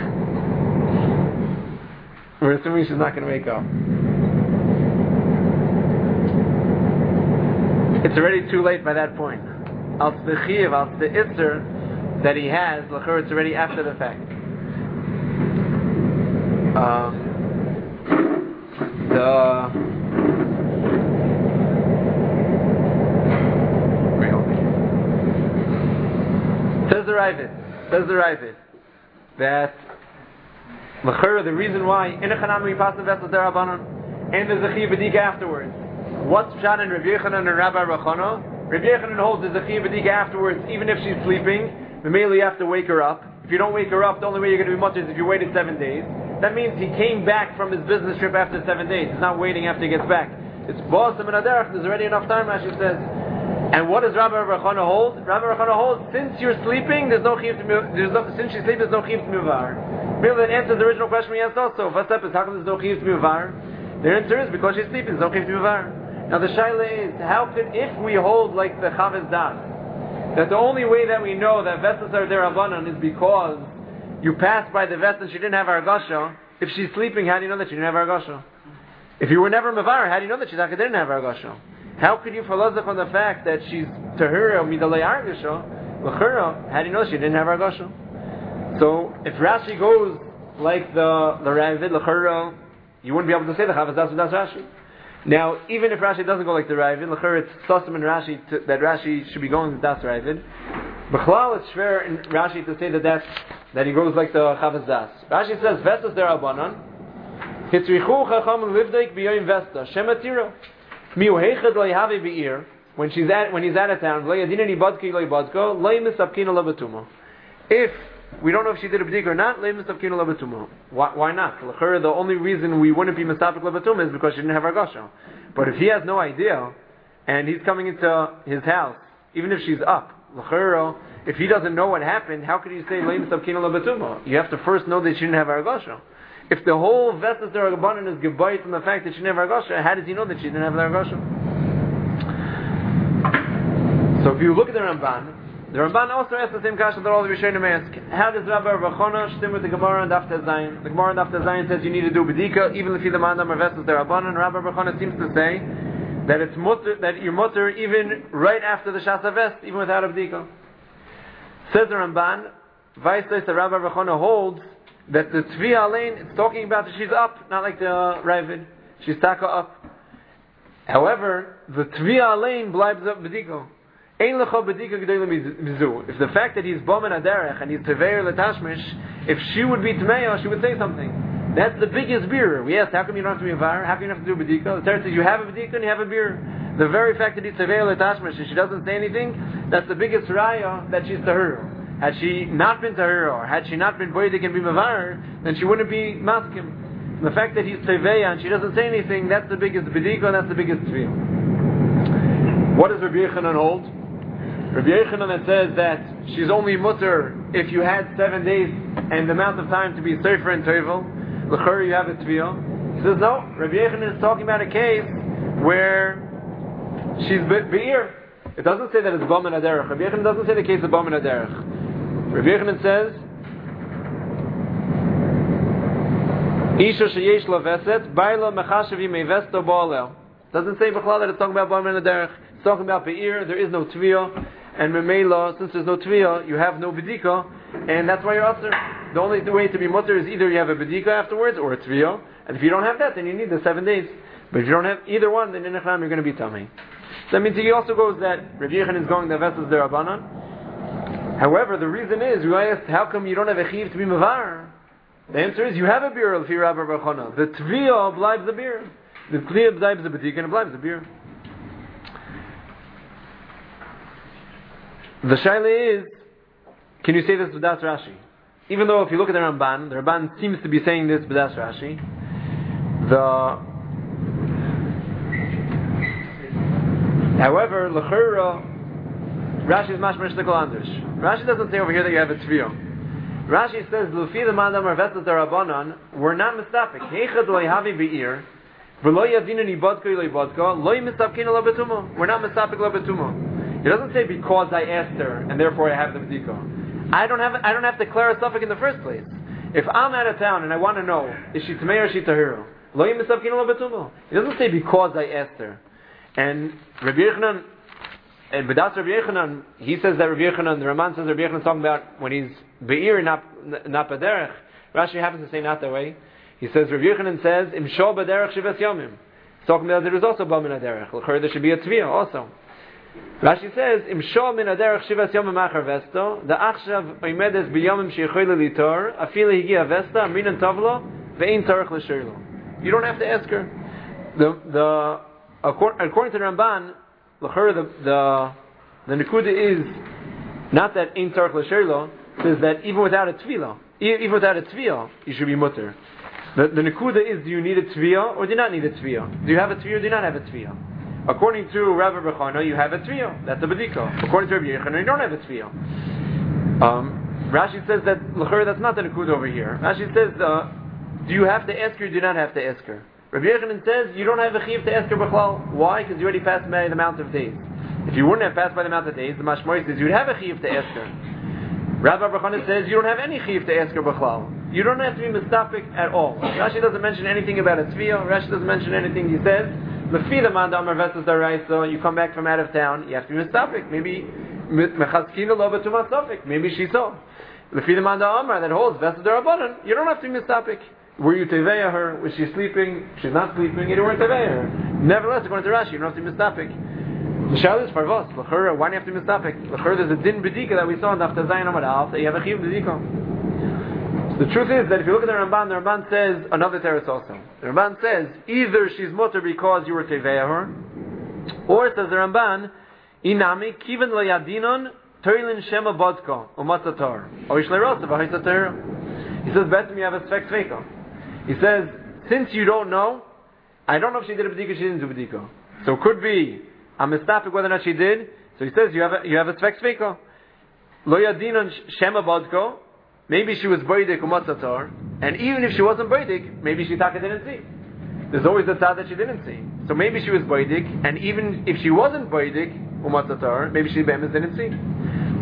We're assuming she's not going to wake up. It's already too late by that point. Al tzbechiv, al tzbeitzer that he has, l'chur, it's already after the fact. Um, the says the Ravid, says the Ravid that l'chur, the reason why in a chanam we pass the vessel derabanan and there's a chi b'dika afterwards. What's Pshat in Rav Yochanan and Rabbi Rechona? Rav Yochanan holds there's a chi b'dika afterwards, even if she's sleeping. Immediately you have to wake her up. If you don't wake her up, the only way you're going to be mutter is if you waited seven days. That means he came back from his business trip after seven days. He's not waiting after he gets back. It's bosam and aderech. There's already enough time, Rashi says. And what does Rabbi Rechona hold? Rabbi Rechona holds since you're sleeping, there's no chiv to there's no since she's sleeping, there's no chiv to mivar. Maybe that answers the original question we asked also. First step is how come there's no chiv to mivar? The answer is because she's sleeping, there's no chiv to mivar. Now the shaila is, how could, if we hold like the Chavetz Das, that the only way that we know that vestas are derabanan is because you passed by the vest and she didn't have argasha. If she's sleeping, how do you know that she didn't have argasha? If you were never mavar, how do you know that she didn't have argasha? How could you falazak on the fact that she's tahura midalei argasha? L'chura, how do you know she didn't have argasha? So if Rashi goes like the the Ravid l'chura, you wouldn't be able to say the Chavetz Das without Rashi. Now, even if Rashi doesn't go like the Ravid, l'chur it's Sosam and Rashi to, that Rashi should be going with Das Ravid. B'chlal it's fair in Rashi to say that that's, that he goes like the Chavetz Das. Rashi says, Vestas derabanan, hitzrichu chacham livdeik b'yoyim vesta, shematira, miu heichad lo yhavi b'ir, when she's at, when he's out of town, lo yadinani badki lo yibadko, lo yimisapkina lo betuma. If we don't know if she did a b'dik or not, lo yimisapkina lo betuma. Why, why not? L'chur, the only reason we wouldn't be misapik lo betuma is because she didn't have argasha. But if he has no idea, and he's coming into his house, even if she's up, l'chur, if he doesn't know what happened, how could you say lo yimisapkina lo betuma? You have to first know that she didn't have argasha. If the whole vestas derabanan is gebayit from the fact that she didn't have argasha, how does he know that she didn't have argasha? So if you look at the Ramban, The Ramban also asks the same question that all the Rishonim ask. How does Rabbi Rachona stem with the Gemara and Daf Tezayin? The Gemara and Daf Tezayin says you need to do Bedika, even if you demand them or vessels their Rabbanan. Rabbi Rachona seems to say that it's mutter, that you're mutter even right after the Shas HaVest, even without a Bedika. Says the Ramban, Vice says that Rabbi Rachona holds that the Tviyah Alein, it's talking about that she's up, not like the uh, Ravid. She's taka up. However, the Tviyah Alein blibes up Bedika. If the fact that he's Bomen Aderech and he's Teveir Latashmish, if she would be Tmeya, she would say something. That's the biggest beer. We asked, how come you don't have to be a Var? How come you don't have to do Bedika? The Torah says you have a Bedika and you have a beer. The very fact that he's Teveir Latashmish and she doesn't say anything, that's the biggest Raya that she's Tahir. Had she not been Tahir, or had she not been Boydik and be Mavar, then she wouldn't be Maskim. The fact that he's Teveya and she doesn't say anything, that's the biggest Bedika and that's the biggest Tviyah. What does Rabbi Yechanan hold? Rabbi Yechanan that says that she's only mutter if you had seven days and the amount of time to be Sefer and Tevel, l'chur you have a Tviyah. He says no, Rabbi Yechanan is talking about a case where she's Be'ir. It doesn't say that it's Bam and Aderech. Rabbi Yechanan doesn't say the case of Bam and Aderech. Rabbi Yechanan says Isha sheyesh la veset, baila mechashav yimei vesto ba'alel. Doesn't say b'chlal that it's talking about Bam and Aderech. It's talking about Be'ir, there is no Tviyah. And Memela, since there's no Tviyah, you have no Bedika, and that's why you're Asr. The only way to be Mutter is either you have a Bedika afterwards, or a Tviyah, and if you don't have that, then you need the seven days. But if you don't have either one, then in Echram you're going to be Tamei. So that means he also goes that Rabbi Yechanan is going the vessels der Rabbanan. However, the reason is, we asked, how come you don't have a Chiv to be Mavar? The answer is, you have a beer, L'fi Rabbi Rachona. The Tviyah blives the beer. The Tviyah blives the Bedika, and it blives the beer. The shaila is, can you say this b'das Rashi? Even though if you look at the Ramban, the Ramban seems to be saying this b'das Rashi. The however, l'chura, Rashi is mashmer shtikol anders. Rashi doesn't say over here that you have a tviyah. Rashi says, "Lufi the mandam arvetzat darabanan, we're not mistapik. Heichad lo yahavi be'ir, v'lo yavinu ni bodka lo bodka, lo yimistapkin lo betumo. We're not mistapik lo betumo." It doesn't say because I asked her and therefore I have the bedika. I don't have I don't have to declare a suffix in the first place. If I'm out of town and I want to know is she tamei or she tahira, lo yimistapkin lo betumo. It doesn't say because I asked her. And Rabbi Yechanan, and B'das Rabbi Yechanan, he says that Rabbi Yechanan, the Raman says Rabbi Yechanan is talking about when he's be'ir, not not b'derech. Rashi happens to say not that way. He says Rabbi Yechanan says im shol b'derech shives yomim. He's talking about there is also b'min aderech. L'chor there should be a tviyah also. Rashi says im shol min aderech shives yomim achar vesto the achshav oimedes b'yomim sheyichoyle litor afile higia vesta minan tovlo ve'in tarich l'shirlo. You don't have to ask her. The the According to the Ramban, the the the nekuda is not that ein tarich l'sheilo, says that even without a tvila, even without a tvila, you should be mutter. The the nekuda is, do you need a tvila or do you not need a tvila? Do you have a tvila or do you not have a tvila? According to Rabbi Rechona, you have a tvila. That's a bedika. According to Rabbi Yechanan, you don't have a tvila. Um, Rashi says that l'chor that's not the nekuda over here. Rashi says, uh, do you have to ask her or do you not have to ask her? Rabbi Yechanan says you don't have a chiv to ask her b'chlal. Why? Because you already passed by the amount of days. If you wouldn't have passed by the amount of days, the mashmor says you'd have a chiv to ask her. Rabbi Rechona says you don't have any chiv to ask her b'chlal. You don't have to be mistapik at all. Rashi doesn't mention anything about a tviyah. Rashi doesn't mention anything. He says lefi the manda amar vesas daraisa. You come back from out of town, you have to be mistapik. Maybe mechazkina lo b'tumah sofik. Maybe she saw. Lefi the manda amar that holds vesas darabanan. You don't have to be mistapik. Were you teveya her? Was she sleeping? She's not sleeping. You weren't teveya her. Nevertheless, according to Rashi, you don't have to be mistapik. The shal is farvos. L'chura, why do you have to be mistapik? L'chura, there's a din bedika that we saw in Daf Zayin Amud Aleph that you have a chiv bedika. So the truth is that if you look at the Ramban, the Ramban says another teretz also. The Ramban says either she's mutter because you were teveya her, or says the Ramban, inami kiven lo yadinon toilin shema bodka umatzatar or ishlerosa v'haisatar. He says, better you have a svek sveka. He says, since you don't know, I don't know if she did a bedika, she didn't do a bedika. So it could be, I'm mistapik whether or not she did. So he says, you have a, you have a svek sveka. Lo yadinon shema bodko. Maybe she was boidik umatzatar. And even if she wasn't boidik, maybe she taka didn't see. There's always the tzad that she didn't see. So maybe she was boidik, and even if she wasn't boidik umatzatar, maybe she be'emes didn't see.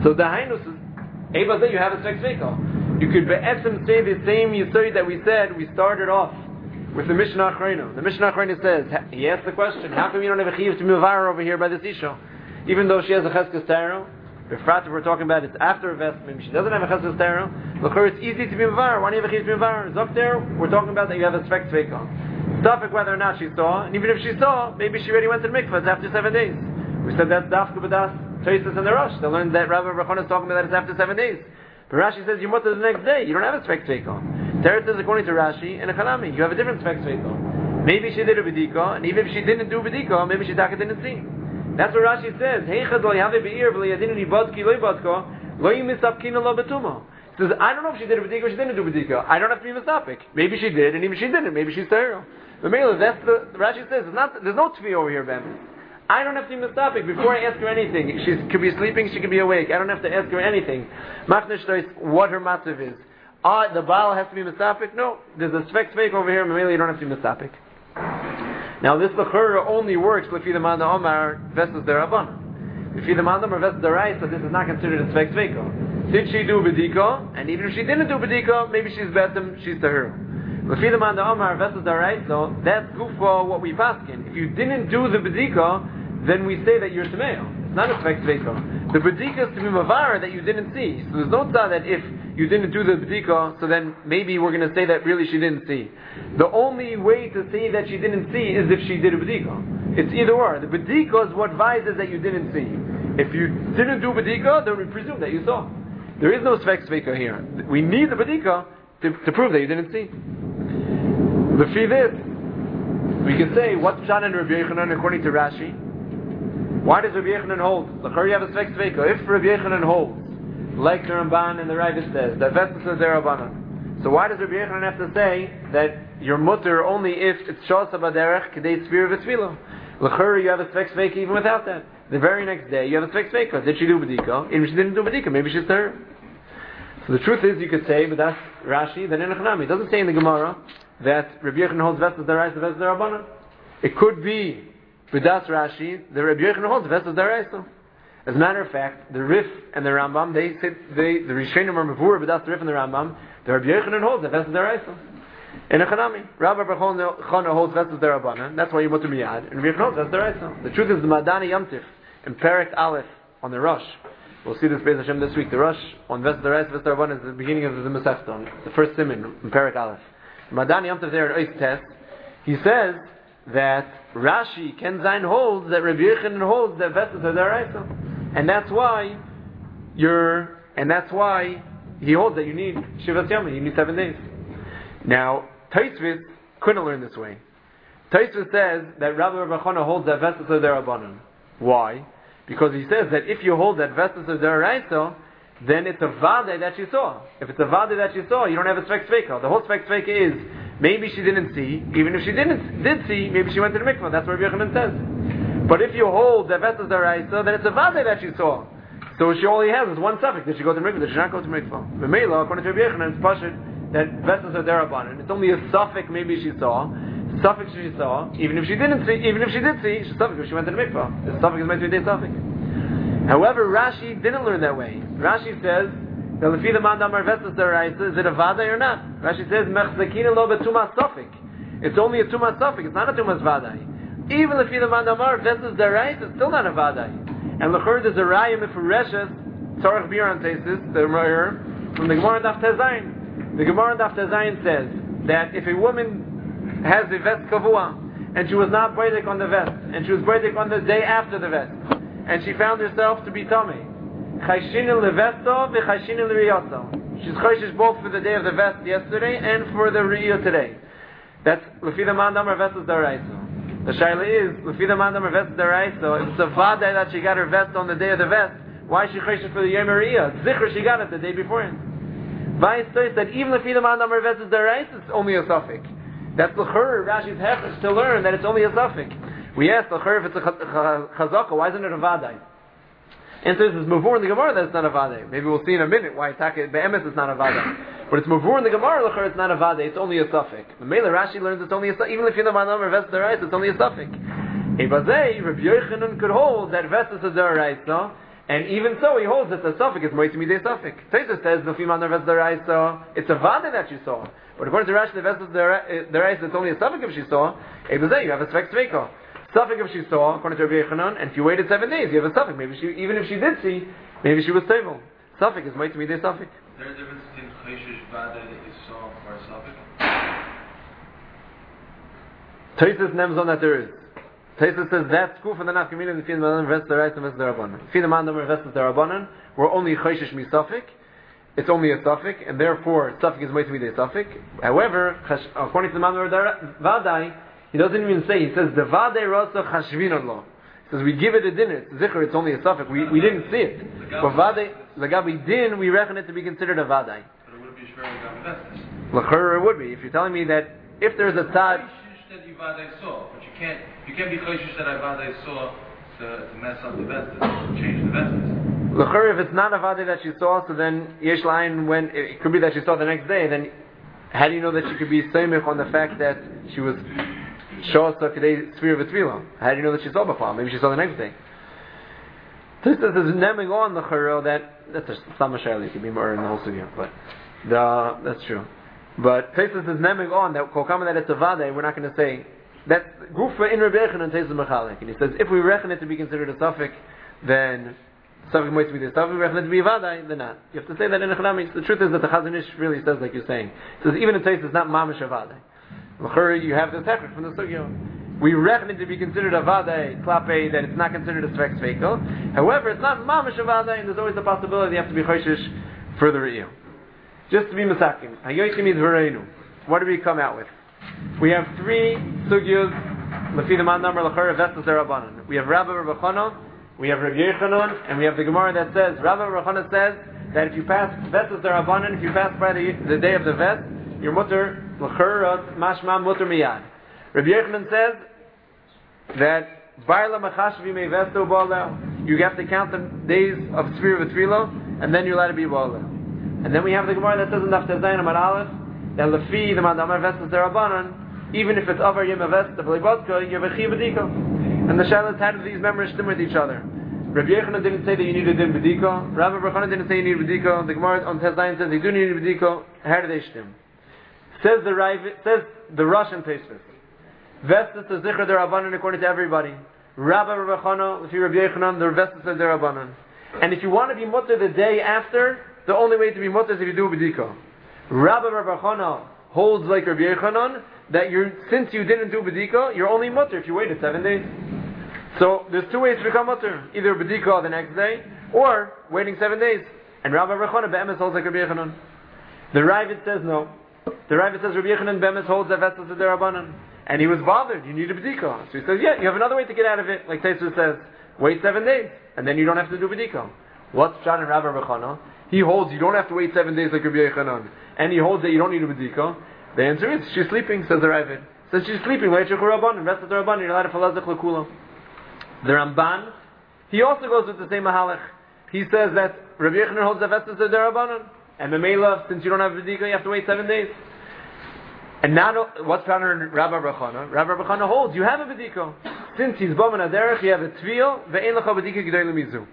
So the Hainus is, Eva said you have a Svek Sveika. You could be'etzim say the same Yisuri that we said, we started off with the Mishnah Achrayna. The Mishnah Achrayna says, he asked the question, how come you don't have a Chiv to Mivar over here by this Isha? Even though she has a Cheskes Taro, if we're talking about it's after a vest, maybe she doesn't have a Cheskes Taro, look, it's easy to be Mivar. Why do you have a Chiv to Mivar? Up there, we're talking about that you have a Svek Sveika. Stafik whether or not she saw, and even if she saw, maybe she already went to the mikvah, it's after seven days. We said that's Dafka B'das, Tosis and the Rosh. They learned that Rabbi Rachon is talking about that it's after seven days. But Rashi says you mutter the next day, you don't have a Svek Sveika. Teretz says according to Rashi and a Chanami, you have a different Svek Sveika. Maybe she did a B'dika, and even if she didn't do a B'dika, maybe she taka didn't see. That's what Rashi says. Heichad lo yave be'ir v'lo yadinu nibadki lo yibadka lo yimisapkina lo betuma. He says, I don't know if she did a B'dika or she didn't do a B'dika. I don't have to be misapik. Maybe she did, and even if she didn't, maybe she's sterile. The Mela, that's the, the Rashi says, it's not, there's no tvi over here, Ben. I don't have to be mistopic before I ask her anything. She could be sleeping, she could be awake. I don't have to ask her anything. Machnish what her matzav is. Uh, the Baal has to be mistopic? No. There's a svek svek over here, Mela, you don't have to be mistopic. Now this Lechura only works with the Manda Omar Vesas Derabana. If the Manda Omar Vesas Derai, so this is not considered a svek sveko. Did she do B'dika? And even if she didn't do B'dika, maybe she's betem, she's Tahir. L'fidam the Omar Vesas Darai, so that's gufo what we paskin. If you didn't do the B'dika, then we say that you're Tameo. It's not a Svek Sveika. The B'dika is to be Mavara that you didn't see. So there's no thought that if you didn't do the B'dika, so then maybe we're going to say that really she didn't see. The only way to say that she didn't see is if she did a B'dika. It's either or. The B'dika is what advises that you didn't see. If you didn't do B'dika, then we presume that you saw. There is no Svek Sveika here. We need the B'dika to, to prove that you didn't see. Lefi this, we can say, what's Pshat in Rabbi Yochanan according to Rashi? Why does Rabbi Yochanan hold? L'chor you have a Svek Sveika. If Rabbi Yochanan holds, like the Ramban and the Ravid says, that Vestas is Derabanan. So why does Rabbi Yochanan have to say that you're mutter only if it's Shos HaBaderech K'dei Tzvir V'Tzvilo? L'chor you have a Svek Sveika even without that. The very next day you have a Svek Sveika. Did she do B'dika? Even if she didn't do B'dika, maybe she's her. So the truth is, you could say, but that's Rashi, then in Echanami. It doesn't say in the Gemara that Rabbi Yochanan holds Vestas Daraisa, Vestas Darabanan. It could be, B'das Rashi, that Rabbi Yochanan holds Vestas Daraisa. As a matter of fact, the Rif and the Rambam, they say, they, the Rishonim are Mavur, B'das the Rif and the Rambam, the Rabbi Yochanan holds Vestas Daraisa. In Echanami, Rabbi Chana holds Vestas Darabanan, that's why you put to Miyad, and Rabbi Yochanan holds Vestas Daraisa. The truth is, the Madani Yamtif, in Perek Aleph, on the Rosh, we'll see this Beis Hashem this week. The Rosh on Vestas Daraisa, Vestas Darabanan is the beginning of the Masechta, the first siman in Perek Aleph. Madani Yamtiv there at Ois Test, he says that Rashi Ken Zayin holds that Rabbi Yochanan holds that Vestas are Daraisa, and that's why you're, and that's why he holds that you need Shivat Yamim, you need seven days. Now Taisvis couldn't learn this way. Taisvis says that Rabbi Rabbi Chana holds that Vestas are Darabanan. Why? Because he says that if you hold that Vestas are Daraisa, then it's a vade that she saw. If it's a vade that she saw, you don't have a svek sveika. The whole svek sveika is maybe she didn't see. Even if she didn't did see, maybe she went to the mikvah. That's what Rabbi Yochanan says. But if you hold that Vestas Daraisa, then it's a vade that she saw. So she only has is one suffix. Did she go to the mikvah? Did she not go to the mikvah? The Mela, according to Rabbi Yochanan, it's pashut that Vestas are derabanan. It's only a suffix maybe she saw. Suffix she saw. Even if she didn't see, even if she did see, she's suffix if she went to the mikvah. The suffix is meant to be a suffix. However, Rashi didn't learn that way. Rashi says, that Lefi the Mandamar Vestas Daraisa, is it a Vadai or not? Rashi says, Mechzakina lo betuma sofik. It's only a Tumas sofik, it's not a Tumas Vadai. Even Lefi the Mandamar Vestas Daraisa, it's still not a Vadai. And Lechur, there's a Raya Mefureshes, Tzarech Biran Tesis, the Meir, from the Gemara Daf Tezayin. The Gemara Daf Tezayin says, that if a woman has a vest kavua, and she was not Breidik on the vest, and she was Breidik on the day after the vest, and she found herself to be tummy. Chayshinu levesto v'chayshinu l'riyoto. She's chayshish both for the day of the vest yesterday and for the riyo today. That's lefi the mandam or vestas daraisa. The shaila is lefi the mandam or vestas daraisa. If it's a vaday that she got her vest on the day of the vest, why is she chayshish for the yom riyo? Zikr she got it the day beforehand. Vice says that even lefi the mandam or vestas daraisa, it's only a suffix. That's the chur Rashi's hefesh to learn that it's only a suffix. We asked the chur if it's a chazaka, why isn't it a vaday? Answer is, it's mavur in the Gemara that it's not a vaday. Maybe we'll see in a minute why be'emes it's not a vaday. But it's mavur in the Gemara, l'chor, it's not a vaday, it's only a suffix. The Mela Rashi learns it's only a suffix. Even if you know my number, Vestas Daraisa, it's only a suffix. A bazei, Rabbi Yochanan could hold that Vestas is Daraisa, And even so, he holds that the suffix is moitzi midei suffix. Tosfos says the female ves deraisa, it's a vada that you saw. But according to Rashi, the ves deraisa, it's only a suffix if she saw. It was there, you have a svek sveiko. Suffix if she saw, according to Rabbi Yechanan, and if you waited seven days, you have a suffix. Maybe she, even if she did see, maybe she was stable. Suffix is moitzi midei suffix. Is there a difference between chayshish vada that you saw or a suffix? Tosfos nems on that there is. Tosfos says that's cool for the nafkamina in the field of the Vesta and Vesta Rabbanan. Field of the Vesta Rabbanan, we're only chayshish mi suffix. It's only a suffix, and therefore suffix is moitzi midei suffix. However, according to the man of Vadai, he doesn't even say. He says the Vadai rasa chashvin Allah. He says we give it a din. It's zikr. It's only a suffix. We we didn't see it. But Vadai lagabi din, we reckon it to be considered a Vadai. But it wouldn't be shver lagabi vestas. L'chur it would be. If you're telling me that if there's a tad. That you vadai saw, but you can't you can't be chayshish that I vadai saw to, to mess up the vestas, change the vestas. L'chur, if it's not a vadai that she saw, so then yesh lain when it could be that she saw the next day. Then how do you know that she could be seimich on the fact that she was shosa kedei sphere of v'tvila? How do you know that she saw before? Maybe she saw the next day. This is neming on l'chur that that's a samashayli. It could be more in the whole sugya, but the, that's true. But Tosfos is neming on that kolkama that it's a vadai. We're not going to say that gufa in Rabbi Yechanan Tosfos mechalik, and he says if we reckon it to be considered a suffix, then suffix might be the suffix. We reckon it to be a vadai, then not. You have to say that in a chanami. The truth is that the Chazon Ish really says like you're saying. He says even in Tosfos is not mamish a vadai. L'churi, you have the technique from the sugya. We reckon it to be considered a vadai klape, that it's not considered a svek sveiko. However, it's not mamish a vadai, and there's always the possibility you have to be choishish for the re'iyah. Just to be masakim, hayoyim is v'reinu. What do we come out with? We have three sugyos. Lefi the man number lachar vestas derabanan. We have Rabba Rabbi Chana, we have Rabbi Yechanan, and we have the Gemara that says Rabba Rabbi Chana says that if you pass vestas derabanan, if you pass by the, the day of the vest, your mutter lachar mashma mutter miyad. Rabbi Yechanan says that Barla machashvi me vesto ba'aleh. You have to count the days of sphere of Tvilo, and then you're allowed to be ba'aleh. And then we have the Gemara that says in Daf Tezayin Amar Aleph that lefi the Madamar Vestas Derabanan, even if it's Avar Yom Vesta B'Leibodka, you have a Chi B'Diko. And the Shaila had these members stem with each other. Rabbi Yechanan didn't say that you needed Din B'Diko. Rabbi B'Chana didn't say you need B'Diko. The Gemara on Tezayin says they do need B'Diko. How do they stem? Says the Rav, says the Russian Tosfos. Vestas is Zichar Derabanan according to everybody. Rabbi B'Chana, if you Rabbi Yechanan, the Vestas is Derabanan. And if you want to be mutter the day after, the only way to be mutter is if you do b'dika. Rabbi Rabbi Chana holds like Rabbi Yechanan that you're, since you didn't do b'dika, you're only mutter if you waited seven days. So there's two ways to become mutter: either b'dika the next day, or waiting seven days. And Rabbi Rabbi Chana be'emes holds like Rabbi Yechanan. The Ravid says no. The Ravid says Rabbi Yechanan be'emes holds that vestas is derabanan, and he was bothered. You need a b'dika, so he says, yeah, you have another way to get out of it. Like Tosfos says, wait seven days, and then you don't have to do b'dika. What's Pshat in Rabbi Rabbi Chana? He holds you don't have to wait seven days like Rabbi Yechanan, and he holds that you don't need a b'dika. The answer is she's sleeping, says the Ravid. Says she's sleeping. Like Rabban, and rest of the Rabban, you're allowed to falazach l'kula. The Ramban, he also goes with the same mahalach. He says that Rabbi Yechanan holds the vestas of the Rabbanan, and the Mela, since you don't have a b'dika, you have to wait seven days. And now, what's found in Rabbi B'Chana? Rabbi B'Chana holds you have a b'dika. Since he's b'man aderech, you have a tvil ve'en lecha b'dika g'day l'mizu.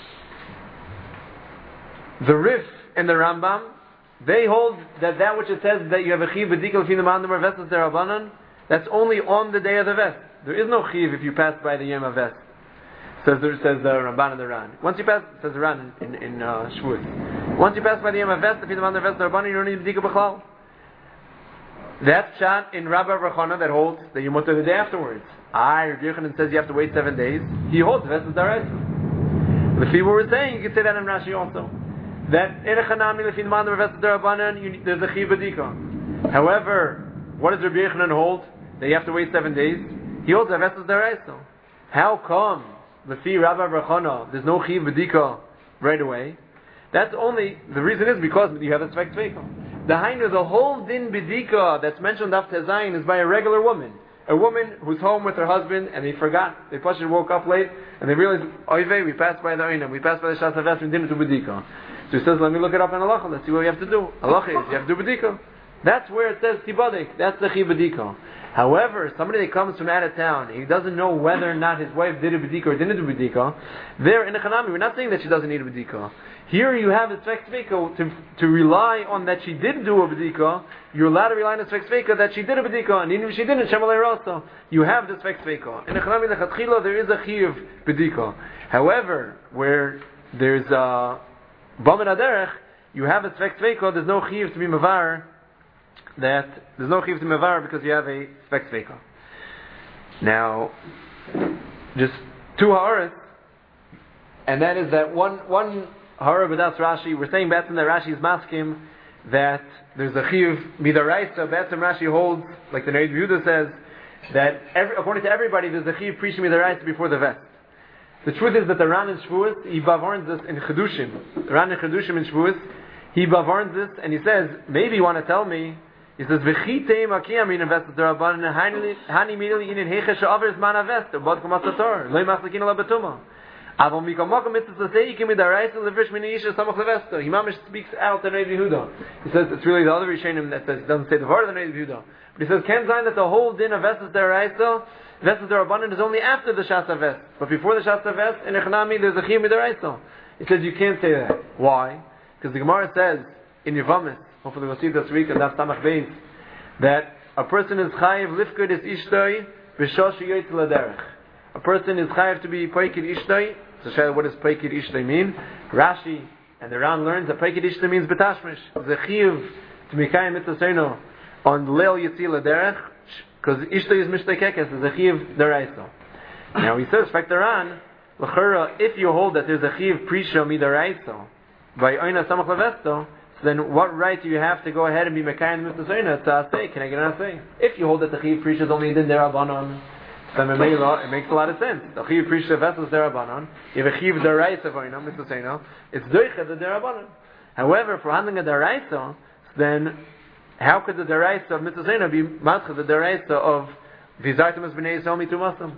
The Rif and the Rambam, they hold that that which it says that you have a chiv b'dika l'fi the mandam or vestas derabanan, that's only on the day of the vest. There is no chiv if you pass by the yom vest. Says there says the Ramban and the Ran. Once you pass, says the Ran in in uh, Shavuot. Once you pass by the yom vest, l'fi the mandam or vestas derabanan, you don't need b'dika b'chlal. That's shot in Rabbi Rechana that holds that you mutter the day afterwards. I Rabbi Yechanan says you have to wait seven days. He holds the vestas derabanan. L'fi what we're saying, you can say that in Rashi also. That in a chanami lefi the mandam vestas derabanan, there's a chi b'dika. However, what does Rabbi Yechanan hold? That you have to wait seven days. He holds the vestas derabanan. How come lefi Rabbi Rechana there's no chi b'dika right away? That's only the reason is because you have a svek tveikel. The hainu, the whole din b'dika that's mentioned after Zayin is by a regular woman. A woman who's home with her husband and they forgot. They pushed woke up late and they realized, oive, we passed by the oinam, we passed by the shas we didn't do b'dika. So he says, let me look it up in halacha, let's see what we have to do. Halacha is, you have to do b'dika. That's where it says Tibadik. That's the Chibadika. However, somebody that comes from out of town, he doesn't know whether or not his wife did a Bedika or didn't do a Bedika. There in the Chanami, we're not saying that she doesn't need a Bedika. Here you have a Tzvek Tzveka to, to rely on that she did do a Bedika. You're allowed to rely on the Tzvek Tzveka that she did a Bedika, and even if she didn't, Shemalei Rasa. You have the Tzvek Tzveka. In the Chanami, the Chatchila, there is a Chiyuv Bedika. However, where there's a Bam and Aderech, you have a Tzvek Tzveka, there's no Chiyuv to be Mavar, that there's no Chiyuv to be Mavar because you have a Tzvek Tzveka. Now, just two Ha'aras, and that is that one, one Ha'ara B'das Rashi, we're saying Batsim that Rashi is maskim that there's a Chiyuv Midaraisa. Batsim Rashi holds, like the Neid Yehuda says, that every, according to everybody there's a Chiyuv Prisha Midaraisa before the vest. The truth is that the Ran in Shavuos, he bavarns this in Chedushim. The Ran in Chedushim in Shavuos, he bavarns this and he says, maybe you want to tell me, he says, V'chitei makia min investas derabanan hani immediately inin hecha she'avers man avest abad kumatzator loy maslikin ala betuma. Aval mikamakam mitzvah say ikim midaraisa levrish min isha samach levesta. He mamish speaks out the Neid Yehuda. He says it's really the other Rishonim that says, he doesn't say the word of the Neid Yehuda, but he says ken zayin that the whole din of vestas deraisa vestas derabanan is only after the shas vest, but before the shas vest in Echanami there's a chiyuv midaraisa. He says you can't say that. Why? Because the Gemara says in Yevamis, hopefully we'll see it this week, and that's Tamach Beis, that a person is chayiv lifkud is ishtoi b'shosh yoytz l'derech. A person is chayiv to be poikid ishtoi. So what does poikid ishtoi mean? Rashi and the Ran learns that poikid ishtoi means betashmish. The chiyuv to mikayim mitzvah on leil yitzi l'derech, because ishtoi is mishtoi kekes, is a chiyuv deraisa. Now he says, fact the Ran, l'chura, if you hold that there's a chiyuv prisha midaraisa by oina samach levesto, so then what right do you have to go ahead and be mekayim mitzvah to say? Can I get an asay? If you hold that the chiyuv prisha is only in derabanan, then it makes a lot of sense. The chiyuv prisha vessels derabanan. You have a chiyuv deraisa of oina mitzvah, it's doicha the derabanan. However, for handling a deraisa, then how could the deraisa of mitzvah be matcha the deraisa of vizartim as b'nei yisrael mitumasam?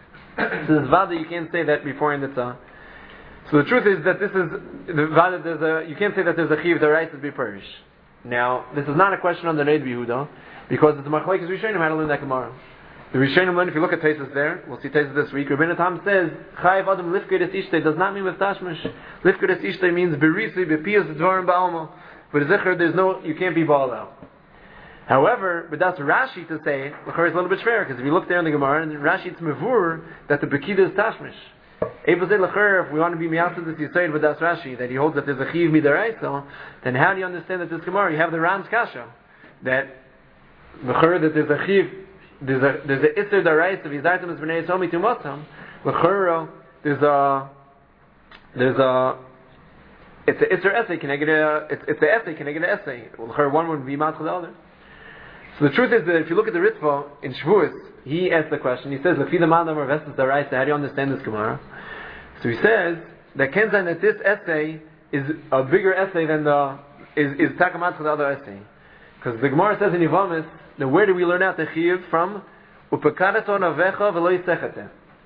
So this vada you can't say that before in the tzah. So the truth is that this is the vada. There's a you can't say that there's a chiyuv deraisa to be perish. Now this is not a question on the Neid Yehuda because it's a machlekes Rishonim how to learn that Gemara. The Rishonim learn, if you look at Taisus there, we'll see Taisus this week. Rabbeinu Tam says chayiv adam lifkud es ishtei does not mean with tashmish. Lifkud es ishtei means berisi bepiyas dvarim ba'alma. But zikr there's no you can't be ba'al out. However, but that's Rashi to say, l'chor is a little bit fair, because if you look there in the Gemara, and Rashi it's mevur that the Bekida is tashmish. Able say l'chor, if we want to be miyasud this Yisrael, but that's Rashi, that he holds that there's a chiv midaraisa, then how do you understand that this Gemara, you have the Ran's Kasha, that l'chor that there's a chiv, there's a, there's a Isser daraisa, of Yizaytim es b'nei Yisrael mitumasam, l'chor, there's a, there's a, it's a Isser essay, can I get a, it's, it's a essay, can I get an essay? L'chor, one would be match the other. So the truth is that if you look at the Ritva in Shavuos, he asked the question. He says, "Lefi the man amar vestas daraisa." How do you understand this Gemara? So he says that Kenzan that this essay is a bigger essay than the is is takamat to the other essay, because the Gemara says in Yevamis, now where do we learn out the chiyuv from? Upekadaton avecha v'lo yisechete,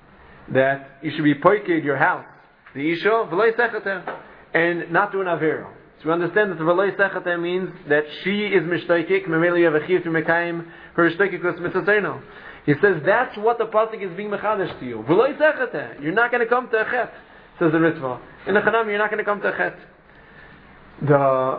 that you should be poiked your house, the isha v'lo yisechete, and not do an avera. So we understand that the v'lo yisechete means that she is mishtaikik, memeli you have a chiyuv to mekayim her shtaikikos mitzvah. He says that's what the pasuk is being mechadash to you. V'lo yisechete, you're not going to come to a chet, says the Ritva. In the Chanam, you're not going to come to a chet. The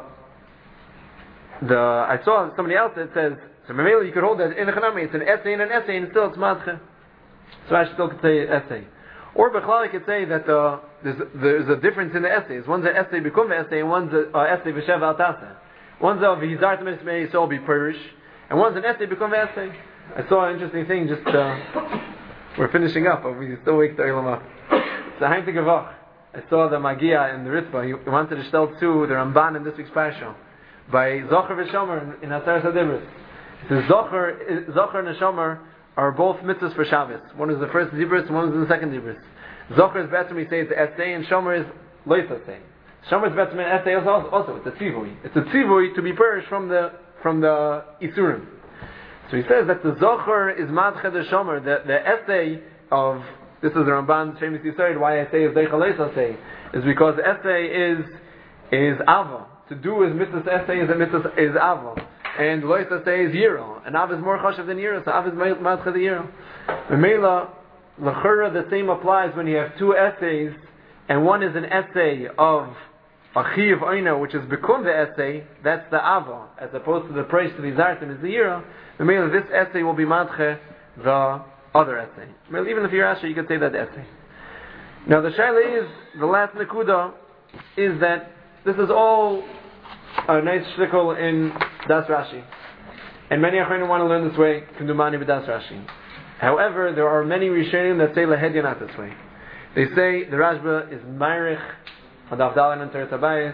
the I saw somebody else that says, so memeli you could hold that in the Chanam it's an essay and an essay and still it's madche. So I still could say essay. Or Bechlal I could say that uh, there's, there's a difference in the essays. One's an essay become an essay, and one's an uh, essay b'shev al tasa. One's a v'hizart mismei so be perish, and one's an essay become an essay. I saw an interesting thing. Just uh, we're finishing up, but we still wake the Eilam up. So Haim Tegavach. I saw the Magia in the Ritva. He wanted to tell to the Ramban in this week's parasha by Zocher v'Shomer in Asar Sadibris. It says Zocher, Zocher and Shomer are both mitzvahs for Shabbos. One is the first Zibris, one is the second Zibris. Zocher is better, we say it's essay, and Shomer is lois essay. Shomer is better than essay also, also. It's a tzivui. It's a tzivui to be perished from the from the Isurim. So he says that the Zocher is madche the Shomer, the, the essay of, this is the Ramban's famous Yisrael, why I say is Deichaleis essay, is because essay is is Ava. To do is mitzvahs essay is a mitzvah is Ava. And Loisa says Yiro. And Av is more chashav than Yiro, so Av is Matcha the Yiro. Memela, L'chura, the same applies when you have two essays, and one is an essay of Achiv Oina, which is Bekum the essay, that's the Ava, as opposed to the praise to the Zartim is the Yiro. Memela, this essay will be Matcha the other essay. Memela, even if you're Asher, you can say that essay. Now the Shaila is, the last Nekuda, is that this is all a nice shtickle in Das Rashi. And many Achronim want to learn this way, Kundumani b'Das Rashi. However, there are many Rishonim that say Lahedya not this way. They say the Rashba is Meirich, Adav Dalan and Teres Habayis,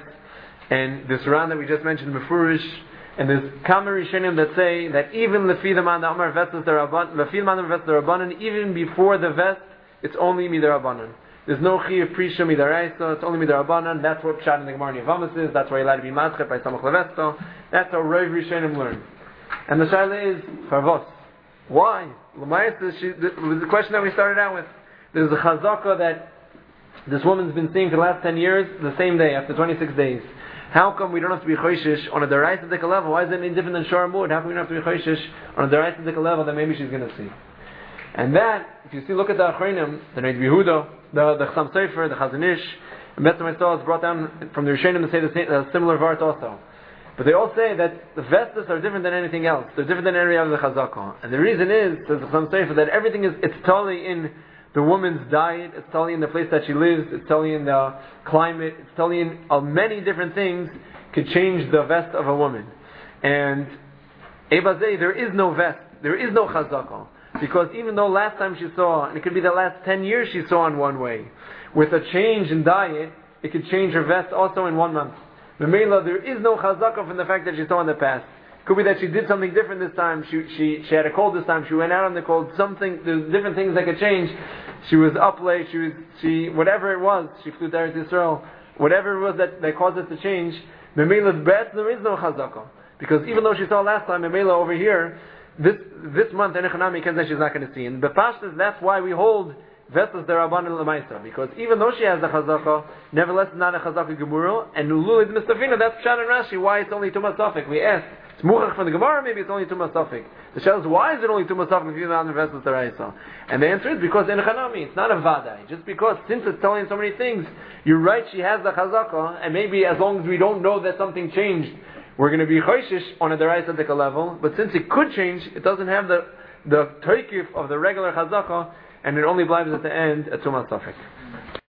and this Ran that we just mentioned, Mefurish, and there's Kamer Rishonim that say that even Lefi the Man the Amar Vestas the Rabban, Lefi the Man the Vestas the Rabbanan, even before the vest, it's only Midar Rabbanan. There's no Chiyuv Prisha Midaraisa, it's only Midarabanan. That's what Pshat in the Gemara Yavamas is, that's why you're allowed to be Matzchet by Samach Levesto. That's how Rav Rishonim learn. And the Shaila is, Farvos. Why? L'mayis, it was the question that we started out with. There's a Chazaka that this woman's been seeing for the last ten years, the same day, after twenty-six days. How come we don't have to be Choishish on a Daraisa Dika level? Why is it any different than Shor Mud? How come we don't have to be Choishish on a Daraisa Dika level that maybe she's going to see? And that, if you see, look at the Achronim, the Neid Yehuda, the the Chassam Sofer, the Chazon Ish, and Betzim Yisrael is brought down from the Rishonim to say the same, uh, similar vart also. But they all say that the vestas are different than anything else. They're different than any other Chazakah. And the reason is, says the Chassam Sofer, that everything is, it's totally in the woman's diet, it's totally in the place that she lives, it's totally in the climate, it's totally in uh, many different things could change the vest of a woman. And Ebazei, there is no vest, there is no Chazakah. Because even though last time she saw, and it could be the last ten years she saw in one way, with a change in diet, it could change her vest also in one month. Memela, there is no chazakah from the fact that she saw in the past. It could be that she did something different this time, she, she, she had a cold this time, she went out on the cold, something, there's different things that could change. She was up late, she was, she, whatever it was, she flew to Eretz Yisrael, whatever it was that, that caused it to change, Memela's best, there is no chazakah. Because even though she saw last time, Memela over here, This this month, Enechanami Kenzeh she's not going to see. And Bepashtas, that's why we hold Vestas Deraban and Lamaisa. Because even though she has the Chazaka, nevertheless it's not a Chazaka Gemurah. And Lulid Mistafina, that's Pshat and Rashi, why it's only Tumas Safik. We asked, it's Muchach from the Gemara, maybe it's only Tumas Safik. The Shal is, why is it only Tumas Safik if you're not in Vestas Deraisa? And the answer is because Enechanami, it's not a Vadai. Just because, since it's telling so many things, you're right, she has the Chazaka, and maybe as long as we don't know that something changed, we're going to be choishish on a deraisa dika level, but since it could change, it doesn't have the the toikif of the regular chazaka, and it only blives at the end a tumas safek.